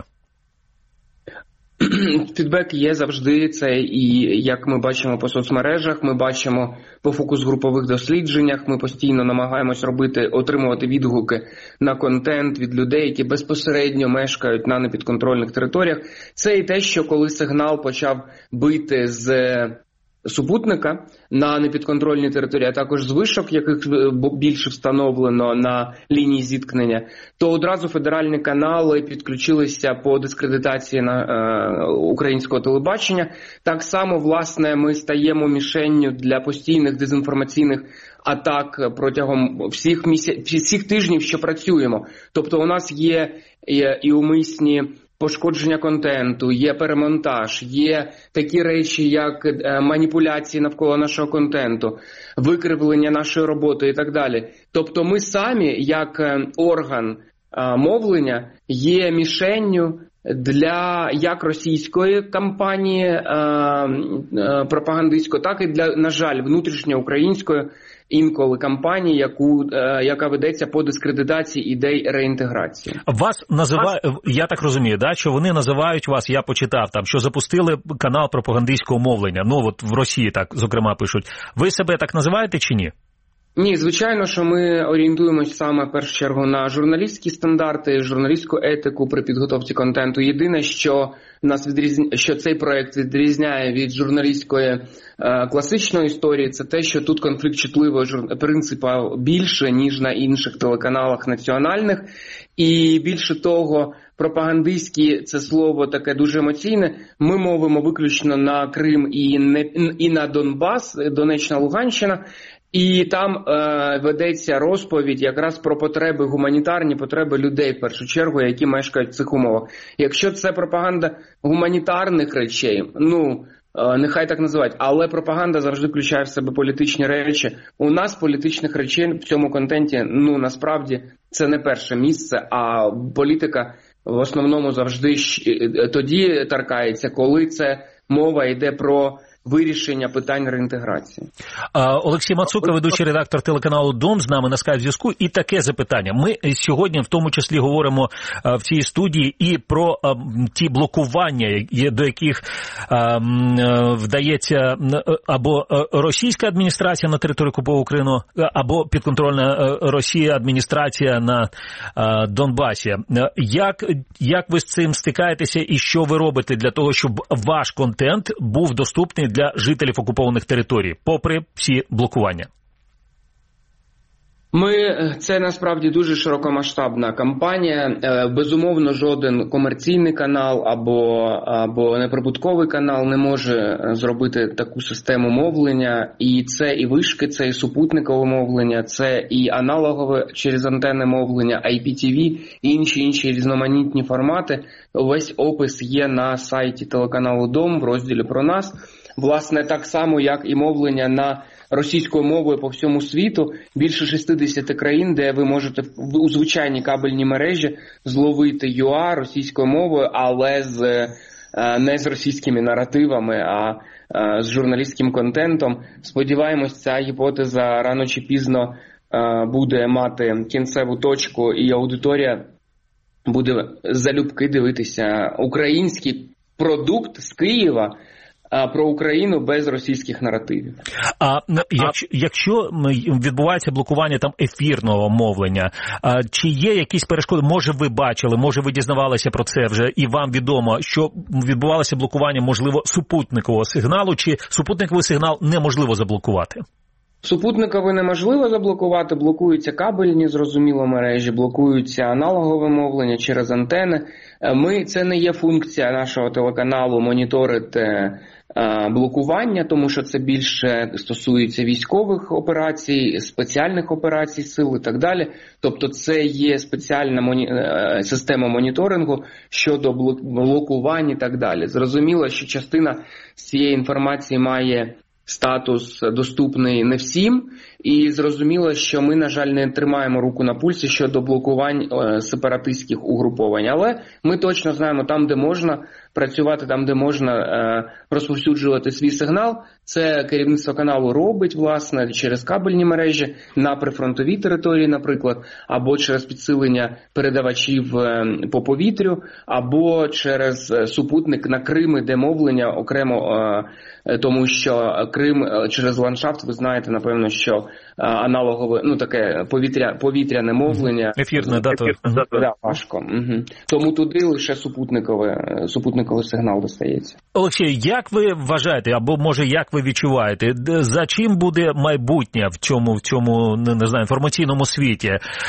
E: Фідбек є завжди, це і як ми бачимо по соцмережах, ми бачимо по фокус-групових дослідженнях, ми постійно намагаємось робити, отримувати відгуки на контент від людей, які безпосередньо мешкають на непідконтрольних територіях. Це і те, що коли сигнал почав бити з супутника на непідконтрольній території, а також з вишок, яких більше встановлено на лінії зіткнення, то одразу федеральні канали підключилися по дискредитації на е, українського телебачення. Так само, власне, ми стаємо мішенню для постійних дезінформаційних атак протягом всіх місяців, всіх тижнів, що працюємо. Тобто у нас є і, і умисні пошкодження контенту, є перемонтаж, є такі речі, як маніпуляції навколо нашого контенту, викривлення нашої роботи і так далі. Тобто ми самі, як орган мовлення, є мішенню для як російської кампанії пропагандистської, так і для, на жаль, внутрішньоукраїнської інколи кампанії, яку, яка ведеться по дискредитації ідей реінтеграції.
C: Вас називають, я так розумію, да, що вони називають вас, я почитав там, що запустили канал пропагандистського мовлення, ну от в Росії так, зокрема, пишуть. Ви себе так називаєте чи ні?
E: Ні, звичайно, що ми орієнтуємось саме в першу чергу на журналістські стандарти, журналістську етику при підготовці контенту. Єдине, що нас відрізня... що цей проект відрізняє від журналістської е, класичної історії, це те, що тут конфлікт чутливого жур... принципа більше, ніж на інших телеканалах національних. І більше того, пропагандистські – це слово таке дуже емоційне. Ми мовимо виключно на Крим і, не... і на Донбас, Донеччина, Луганщина. І там е, ведеться розповідь якраз про потреби, гуманітарні потреби людей, в першу чергу, які мешкають в цих умовах. Якщо це пропаганда гуманітарних речей, ну, е, нехай так називають, але пропаганда завжди включає в себе політичні речі. У нас політичних речей в цьому контенті, ну, насправді, це не перше місце, а політика в основному завжди тоді торкається, коли це мова йде про вирішення питань реінтеграції.
C: Олексій Мацука, ведучий редактор телеканалу «Дом», з нами на скайп-зв'язку. І таке запитання. Ми сьогодні в тому числі говоримо в цій студії і про ті блокування, до яких вдається або російська адміністрація на території окупованого Криму, або підконтрольна Росії адміністрація на Донбасі. Як, як ви з цим стикаєтеся і що ви робите для того, щоб ваш контент був доступний для жителів окупованих територій, попри всі блокування?
E: Ми, це насправді дуже широкомасштабна кампанія. Безумовно, жоден комерційний канал або, або неприбутковий канал не може зробити таку систему мовлення. І це і вишки, це і супутникове мовлення, це і аналогове через антенни мовлення, ай пі ті ві, і інші інші різноманітні формати. Весь опис є на сайті телеканалу «Дом» в розділі «Про нас». Власне, так само, як і мовлення на російською мовою по всьому світу, більше шістдесят країн, де ви можете у звичайній кабельній мережі зловити ю а російською мовою, але з, не з російськими наративами, а з журналістським контентом. Сподіваємось, ця гіпотеза рано чи пізно буде мати кінцеву точку, і аудиторія буде залюбки дивитися український продукт з Києва про Україну без російських наративів.
C: А якщо, якщо відбувається блокування там ефірного мовлення, а, чи є якісь перешкоди? Може ви бачили, може ви дізнавалися про це вже і вам відомо, що відбувалося блокування, можливо, супутникового сигналу, чи супутниковий сигнал неможливо заблокувати?
E: Супутниковий неможливо заблокувати, блокуються кабельні, зрозуміло, мережі, блокуються аналогове мовлення через антени. Ми, це не є функція нашого телеканалу моніторити блокування, тому що це більше стосується військових операцій, спеціальних операцій сил і так далі. Тобто це є спеціальна моні... система моніторингу щодо блокувань і так далі. Зрозуміло, що частина з цієї інформації має статус доступний не всім, і зрозуміло, що ми, на жаль, не тримаємо руку на пульсі щодо блокувань сепаратистських угруповань. Але ми точно знаємо, там, де можна працювати, там, де можна е, розповсюджувати свій сигнал, це керівництво каналу робить, власне, через кабельні мережі на прифронтовій території, наприклад, або через підсилення передавачів е, по повітрю, або через супутник на Крим, де мовлення окремо, е, тому що Крим через ландшафт, ви знаєте, напевно, що аналогове, ну таке повітря, повітряне мовлення.
C: Ефірне, да, то.
E: Да, важко. Угу. Тому туди лише супутникове, супутниковий сигнал достається.
C: Олексій, як ви вважаєте, або може як ви відчуваєте, за чим буде майбутнє в цьому, в цьому, не знаю, інформаційному світі?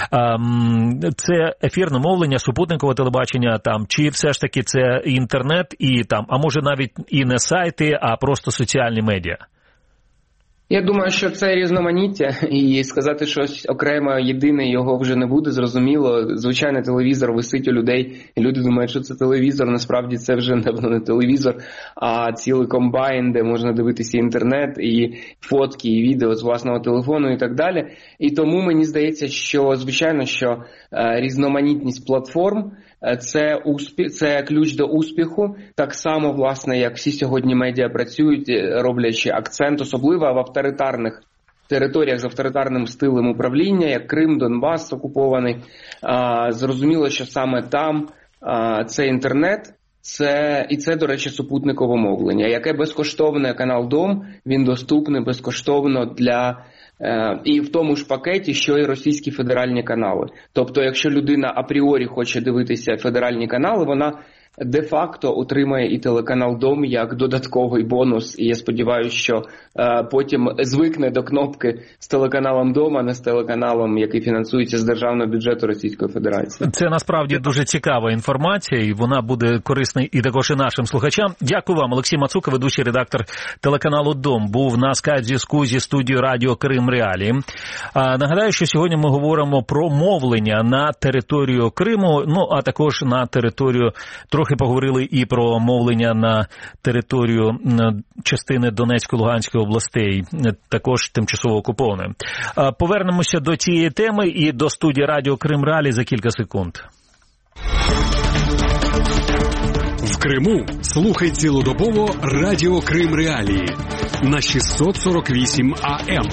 C: Це ефірне мовлення, супутникове телебачення, там, чи все ж таки це інтернет і там, а може навіть і не сайти, а просто соціальні медіа?
E: Я думаю, що це різноманіття, і сказати щось окремо єдине його вже не буде, зрозуміло. Звичайно, телевізор висить у людей, і люди думають, що це телевізор, насправді це вже не телевізор, а цілий комбайн, де можна дивитися інтернет, і фотки, і відео з власного телефону і так далі. І тому мені здається, що, звичайно, що різноманітність платформ – Це, успіх, це ключ до успіху, так само, власне, як всі сьогодні медіа працюють, роблячи акцент, особливо в авторитарних територіях з авторитарним стилем управління, як Крим, Донбас окупований. А, зрозуміло, що саме там а, це інтернет, це, і це, до речі, супутникове мовлення, яке безкоштовне, канал «Дом», він доступний безкоштовно для і в тому ж пакеті, що і російські федеральні канали. Тобто, якщо людина апріорі хоче дивитися федеральні канали, вона де-факто отримає і телеканал «Дом» як додатковий бонус. І я сподіваюся, що е, потім звикне до кнопки з телеканалом «Дом», а не з телеканалом, який фінансується з державного бюджету Російської Федерації.
C: Це насправді дуже цікава інформація, і вона буде корисна і також і нашим слухачам. Дякую вам. Олексій Мацука, ведучий редактор телеканалу «Дом», був на скайп-зв'язку зі студією радіо «Крим Реалії». А, нагадаю, що сьогодні ми говоримо про мовлення на територію Криму, ну а також на територію трохи Трохи поговорили і про мовлення на територію частини Донецької, Луганської областей, також тимчасово окупованої. Повернемося до цієї теми і до студії радіо Крим Реалії за кілька секунд.
B: Криму слухай цілодобово Радіо Крим Реалії на шістсот сорок вісім ей ем.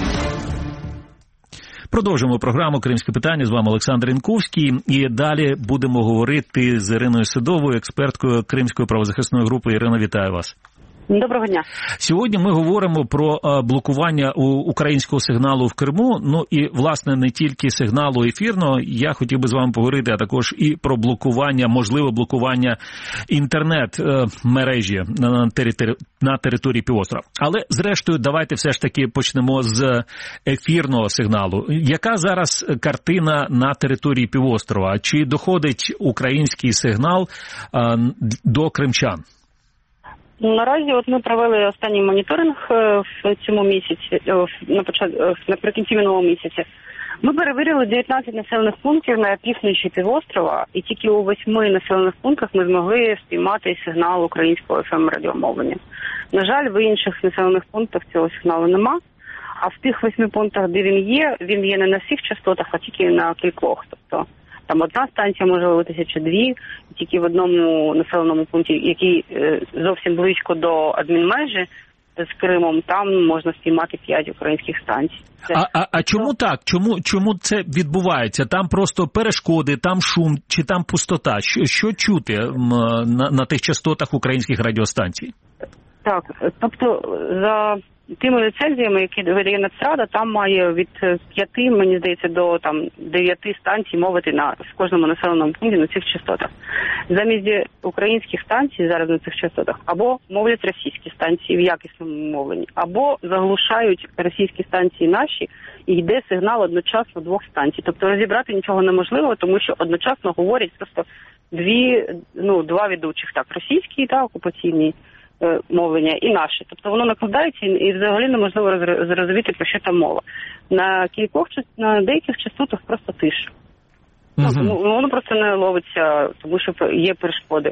C: Продовжуємо програму «Кримське питання». З вами Олександр Янковський. І далі будемо говорити з Іриною Седовою, експерткою Кримської правозахисної групи. Ірина, вітаю вас.
F: Доброго дня.
C: Сьогодні ми говоримо про блокування українського сигналу в Криму. Ну і, власне, не тільки сигналу ефірного. Я хотів би з вами поговорити, а також і про блокування, можливе блокування інтернет-мережі на території, на території півострова. Але, зрештою, давайте все ж таки почнемо з ефірного сигналу. Яка зараз картина на території півострова? Чи доходить український сигнал а, до кримчан?
F: Наразі от ми провели останній моніторинг в цьому місяці, на початку, наприкінці минулого місяця. Ми перевірили дев'ятнадцять населених пунктів на півночі півострова, і тільки у восьми населених пунктах ми змогли спіймати сигнал українського еф ем-радіомовлення. На жаль, в інших населених пунктах цього сигналу нема, а в тих восьми пунктах, де він є, він є не на всіх частотах, а тільки на кількох. Тобто там одна станція може ловитися чи дві, і тільки в одному населеному пункті, який зовсім близько до адмінмежі з Кримом, там можна спіймати п'ять українських станцій. Це...
C: А, а, а чому так? Чому, чому це відбувається? Там просто перешкоди, там шум чи там пустота? Що, що чути на, на тих частотах українських радіостанцій? Так, тобто за тими ліцензіями, які видає Нацрада, там має від п'яти, мені здається, до там дев'яти станцій мовити на в кожному населеному пункті на цих частотах. Замість українських станцій зараз на цих частотах або мовлять російські станції в якісному мовленні, або заглушають російські станції наші, і йде сигнал одночасно двох станцій. Тобто розібрати нічого неможливо, тому що одночасно говорять просто дві, ну, два ведучих, так, російські та окупаційні мовлення і наші. Тобто воно накладається і взагалі неможливо зрозуміти, про що там мова. На кількох, на деяких частотах просто тиша. Uh-huh. Ну, воно просто не ловиться, тому що є перешкоди.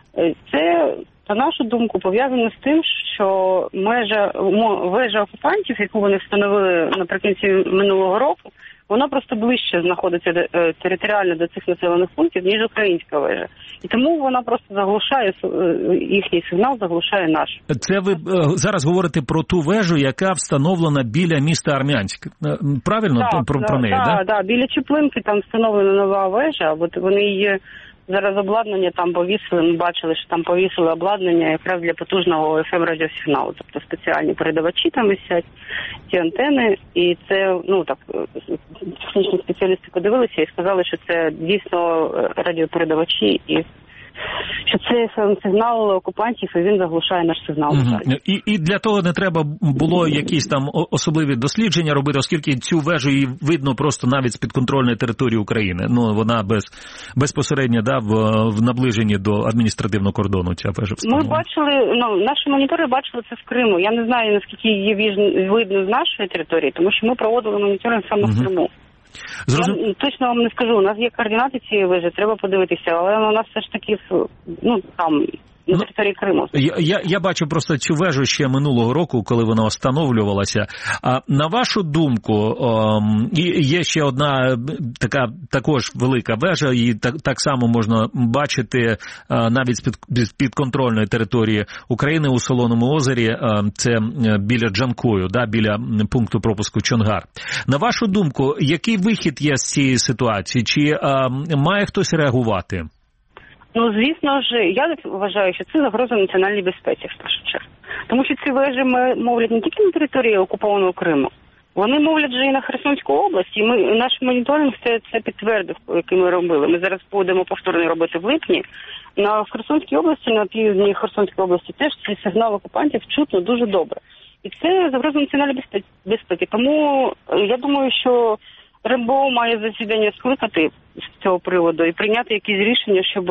C: Це, на нашу думку, пов'язано з тим, що межа, вежа окупантів, яку вони встановили наприкінці минулого року, вона просто ближче знаходиться територіально до цих населених пунктів, ніж українська вежа. І тому вона просто заглушає, їхній сигнал заглушає наш. Це ви зараз говорите про ту вежу, яка встановлена біля міста Армянськ. Правильно?
F: Так,
C: про, про неї,
F: так?
C: Так,
F: да? да, біля Чеплинки там встановлена нова вежа, от вони її зараз обладнання там повісили, ми бачили, що там повісили обладнання якраз для потужного еф ем-радіосигналу. Тобто спеціальні передавачі там висять, ці антени, і це, ну так, технічні спеціалісти подивилися і сказали, що це дійсно радіопередавачі і що це сигнал окупантів, і він заглушає наш сигнал.
C: Угу. І, і для того не треба було якісь там особливі дослідження робити, оскільки цю вежу її видно просто навіть з підконтрольної території України. Ну, вона без, безпосередньо, да, в, в наближенні до адміністративного кордону ця вежа встановлена.
F: Ми бачили, ну, наші монітори бачили це в Криму. Я не знаю, наскільки її видно з нашої території, тому що ми проводили моніторинг саме угу. в Криму. Зрозум... Я точно вам не скажу, у нас є координати цієї вежі, треба подивитися, але у нас все ж таки, ну, там, на території Криму.
C: Я, я, я бачу просто цю вежу ще минулого року, коли вона встановлювалася. А на вашу думку, о, є ще одна така також велика вежа, і так, так само можна бачити навіть з-під, підконтрольної території України у Солоному озері, це біля Джанкою, да, біля пункту пропуску Чонгар. На вашу думку, який вихід є з цієї ситуації? Чи а, має хтось реагувати?
F: Ну, звісно ж, я вважаю, що це загроза національній безпеці, в першу чергу. Тому що ці вежі мовлять не тільки на території окупованого Криму, вони мовлять вже і на Херсонську область, і ми, наш моніторинг це, це підтвердив, який ми робили. Ми зараз будемо повторні роботи в липні. На Херсонській області, на півдні Херсонської області теж цей сигнал окупантів чутно дуже добре. І це загроза національної безпеки. Тому я думаю, що РНБО має засідання скликати з цього приводу і прийняти якісь рішення, щоб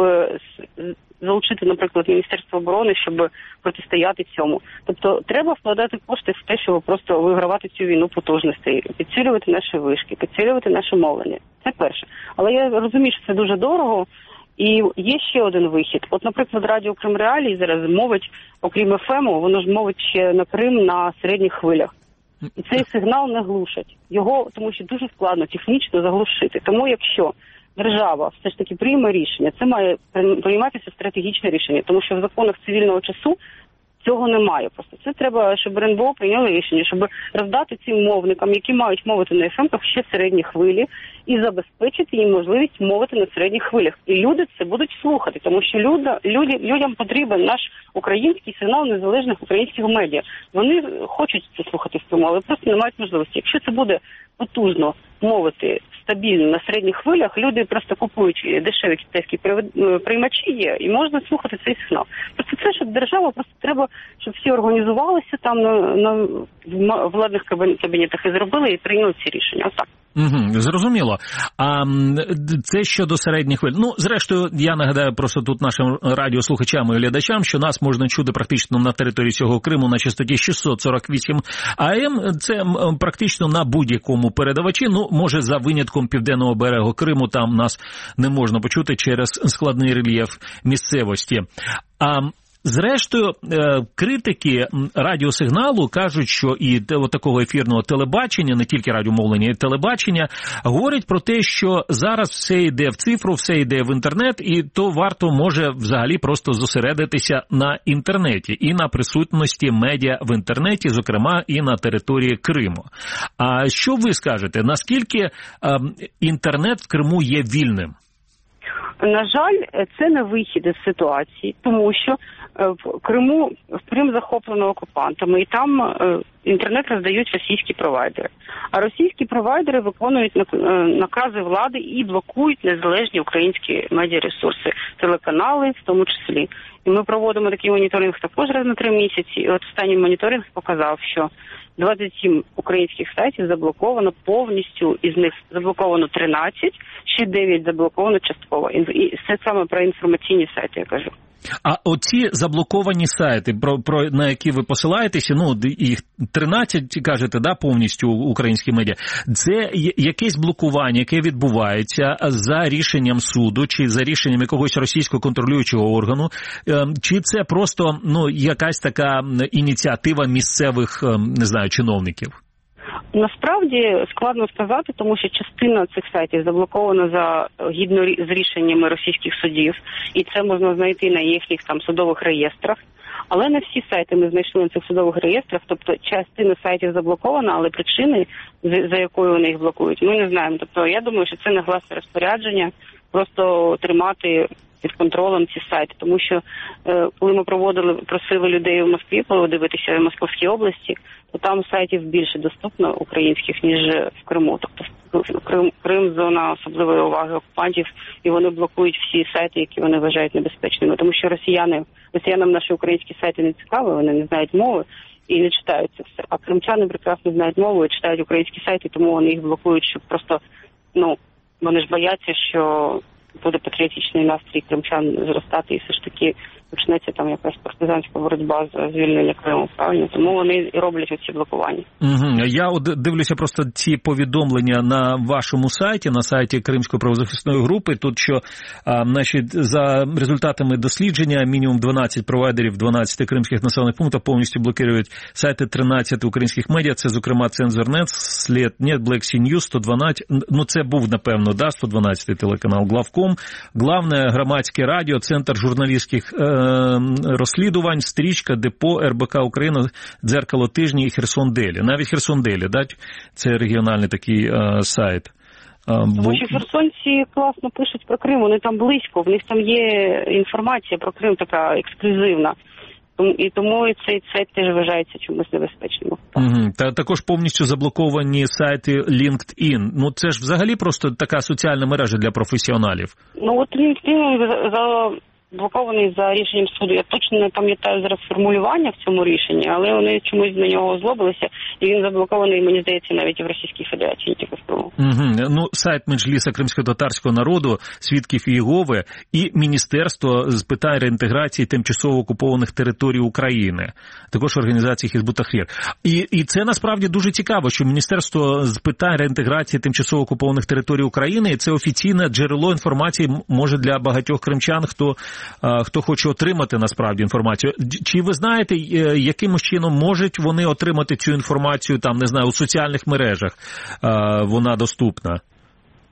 F: залучити, наприклад, Міністерство оборони, щоб протистояти цьому. Тобто треба вкладати кошти в те, щоб просто вигравати цю війну потужностей, підсилювати наші вишки, підсилювати наше мовлення. Це перше. Але я розумію, що це дуже дорого. І є ще один вихід. От, наприклад, Радіо Крим Реалії зараз мовить, окрім еф ему, воно ж мовить ще на Крим на середніх хвилях. І цей сигнал не глушать. Його, тому що дуже складно технічно заглушити. Тому якщо держава все ж таки прийме рішення, це має прийматися стратегічне рішення, тому що в законах цивільного часу цього немає просто. Це треба, щоб РНБО прийняли рішення, щоб роздати цим мовникам, які мають мовити на еф емках, ще середні хвилі, і забезпечити їм можливість мовити на середніх хвилях. І люди це будуть слухати, тому що люди, люди, людям потрібен наш український сигнал незалежних українських медіа. Вони хочуть це слухати в цьому, але просто не мають можливості. Якщо це буде потужно мовити стабільно на середніх хвилях, люди просто купують дешеві китайські приймачі є, і можна слухати цей сигнал. Просто це, щоб держава, просто треба, щоб всі організувалися там на, на владних кабінетах і зробили, і прийняли ці рішення. Отак.
C: Угу, зрозуміло. А це щодо середніх хвиль. Ну, зрештою, я нагадаю просто тут нашим радіослухачам і глядачам, що нас можна чути практично на території цього Криму на частоті шістсот сорок вісім ей ем. Це практично на будь-якому передавачі. Ну, може, за винятком південного берегу Криму, там нас не можна почути через складний рельєф місцевості. А зрештою, критики радіосигналу кажуть, що і такого ефірного телебачення, не тільки радіомовлення, і телебачення, говорять про те, що зараз все йде в цифру, все йде в інтернет, і то варто може взагалі просто зосередитися на інтернеті і на присутності медіа в інтернеті, зокрема і на території Криму. А що ви скажете, наскільки інтернет в Криму є вільним?
F: На жаль, це не вихід із ситуації, тому що в Криму, в Крим захоплено окупантами, і там інтернет роздають російські провайдери. А російські провайдери виконують накази влади і блокують незалежні українські медіаресурси, телеканали в тому числі. І ми проводимо такий моніторинг також раз на три місяці. І от останній моніторинг показав, що двадцять сім українських сайтів заблоковано повністю, із них заблоковано тринадцять, ще дев'ять заблоковано частково. І це саме про інформаційні сайти, я кажу.
C: А оці заблоковані сайти, про, про на які ви посилаєтеся, ну, їх тринадцять, кажете, да, повністю українські медіа, це якесь блокування, яке відбувається за рішенням суду, чи за рішенням якогось російського контролюючого органу, чи це просто, ну, якась така ініціатива місцевих, не знаю, чиновників?
F: Насправді складно сказати, тому що частина цих сайтів заблокована за гідно з рішеннями російських судів, і це можна знайти на їхніх там судових реєстрах. Але не всі сайти ми знайшли на цих судових реєстрах, тобто частина сайтів заблокована, але причини, за якою вони їх блокують, ми не знаємо. Тобто я думаю, що це негласне розпорядження, просто тримати під контролем ці сайти, тому що е, коли ми проводили, просили людей в Москві подивитися в Московській області, то там сайтів більше доступно українських, ніж в Криму. Тобто Крим, Крим зона особливої уваги окупантів, і вони блокують всі сайти, які вони вважають небезпечними, тому що росіяни, росіянам наші українські сайти не цікаві, вони не знають мови і не читають це все. А кримчани прекрасно знають мову і читають українські сайти, тому вони їх блокують, щоб просто, ну, вони ж бояться, що буде патріотичний настрій кримчан зростати, і все ж таки почнеться там якась партизанська боротьба за звільнення Криму, правильно? Тому вони і роблять оці блокування.
C: Угу. Я от дивлюся просто ці повідомлення на вашому сайті, на сайті Кримської правозахисної групи, тут що, а, значить, за результатами дослідження мінімум дванадцять провайдерів дванадцяти кримських населених пунктів повністю блокують сайти тринадцяти українських медіа, це, зокрема, Цензор.нет, Слід.нет, Black Sea News, сто дванадцять, ну це був, напевно, да, сто дванадцятий телеканал Главком, Главне громадське радіо, Центр журналістських е, розслідувань, Стрічка, Депо, ер бе ка Україна, Дзеркало тижні і Херсон Делі. Навіть Херсон Делі, да? Це регіональний такий е, сайт.
F: Тому що херсонці класно пишуть про Крим, вони там близько, в них там є інформація про Крим така ексклюзивна. І тому і цей сайт теж вважається чомусь небезпечним.
C: Угу. Та також повністю заблоковані сайти LinkedIn. Ну це ж взагалі просто така соціальна мережа для професіоналів.
F: Ну от LinkedIn заблокований за рішенням суду. Я точно не пам'ятаю зараз формулювання в цьому рішенні, але вони чомусь на нього озлобилися, і він заблокований, мені здається, навіть і в Російській Федерації, не тільки в Криму.
C: Угу. Ну, сайт Меджліса кримськотатарського народу, Свідків Єгови і Міністерство з питань реінтеграції тимчасово окупованих територій України, також організації Хізбут Тахрір. І, і це насправді дуже цікаво, що Міністерство з питань реінтеграції тимчасово окупованих територій України, і це офіційне джерело інформації, може, для багатьох кримчан, хто хто хоче отримати насправді інформацію. Чи ви знаєте, яким чином можуть вони отримати цю інформацію, там, не знаю, у соціальних мережах вона доступна?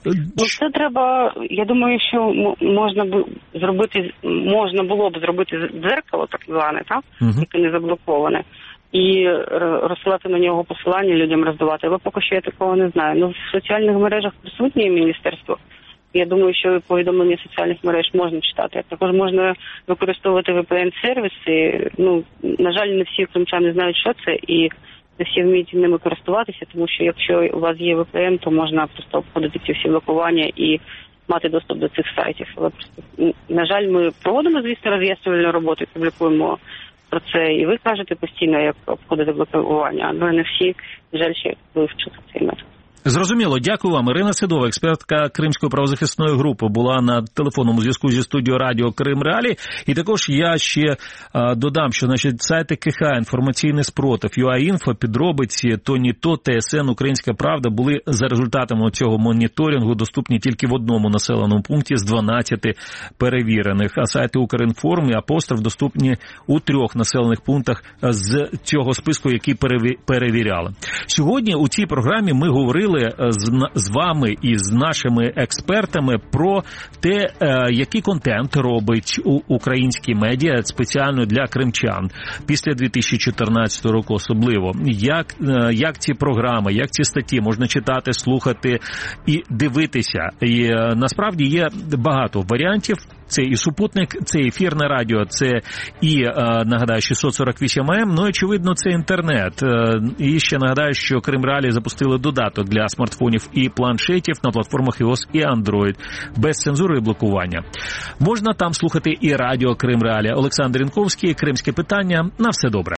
F: Ну, це треба, я думаю, що можна б зробити, можна було б зробити дзеркало, так зване, так? Uh-huh. яке не заблоковане, і розсилати на нього посилання, людям роздавати. Але поки що я такого не знаю. Ну, в соціальних мережах присутнє міністерство. Я думаю, що повідомлення соціальних мереж можна читати. Також можна використовувати ві пі ен-сервіси. Ну, на жаль, не всі кримчани знають, що це, і не всі вміють ними користуватися, тому що якщо у вас є ві пі ен, то можна просто обходити ці всі блокування і мати доступ до цих сайтів. Але просто, на жаль, ми проводимо, звісно, роз'яснювальну роботу і публікуємо про це. І ви кажете постійно, як обходити блокування, але не всі, на жаль, ще вивчили цей метод.
C: Зрозуміло. Дякую вам. Ірина Седова, експертка Кримської правозахисної групи, була на телефонному зв'язку зі студією радіо Крим Реалі. І також я ще а, додам, що значить, сайти КХ, інформаційний спротив, ю а Інфо, підробиці, Тоніто, ТСН, Українська Правда були за результатами цього моніторингу доступні тільки в одному населеному пункті з дванадцяти перевірених. А сайти Укрінформ і Апостроф доступні у трьох населених пунктах з цього списку, які перевіряли. Сьогодні у цій програмі ми говорили З, з вами і з нашими експертами про те, який контент робить українські медіа спеціально для кримчан після дві тисячі чотирнадцятого року особливо. Як, як ці програми, як ці статті можна читати, слухати і дивитися. І насправді є багато варіантів. Це і супутник, це ефірне радіо, це і, нагадаю, шістсот сорок вісім ем, ну, очевидно, це інтернет. І ще нагадаю, що Крим Реалі запустили додаток для смартфонів і планшетів на платформах iOS і Android, без цензури і блокування. Можна там слухати і радіо Крим Реалі. Олександр Янковський, Кримське питання. На все добре.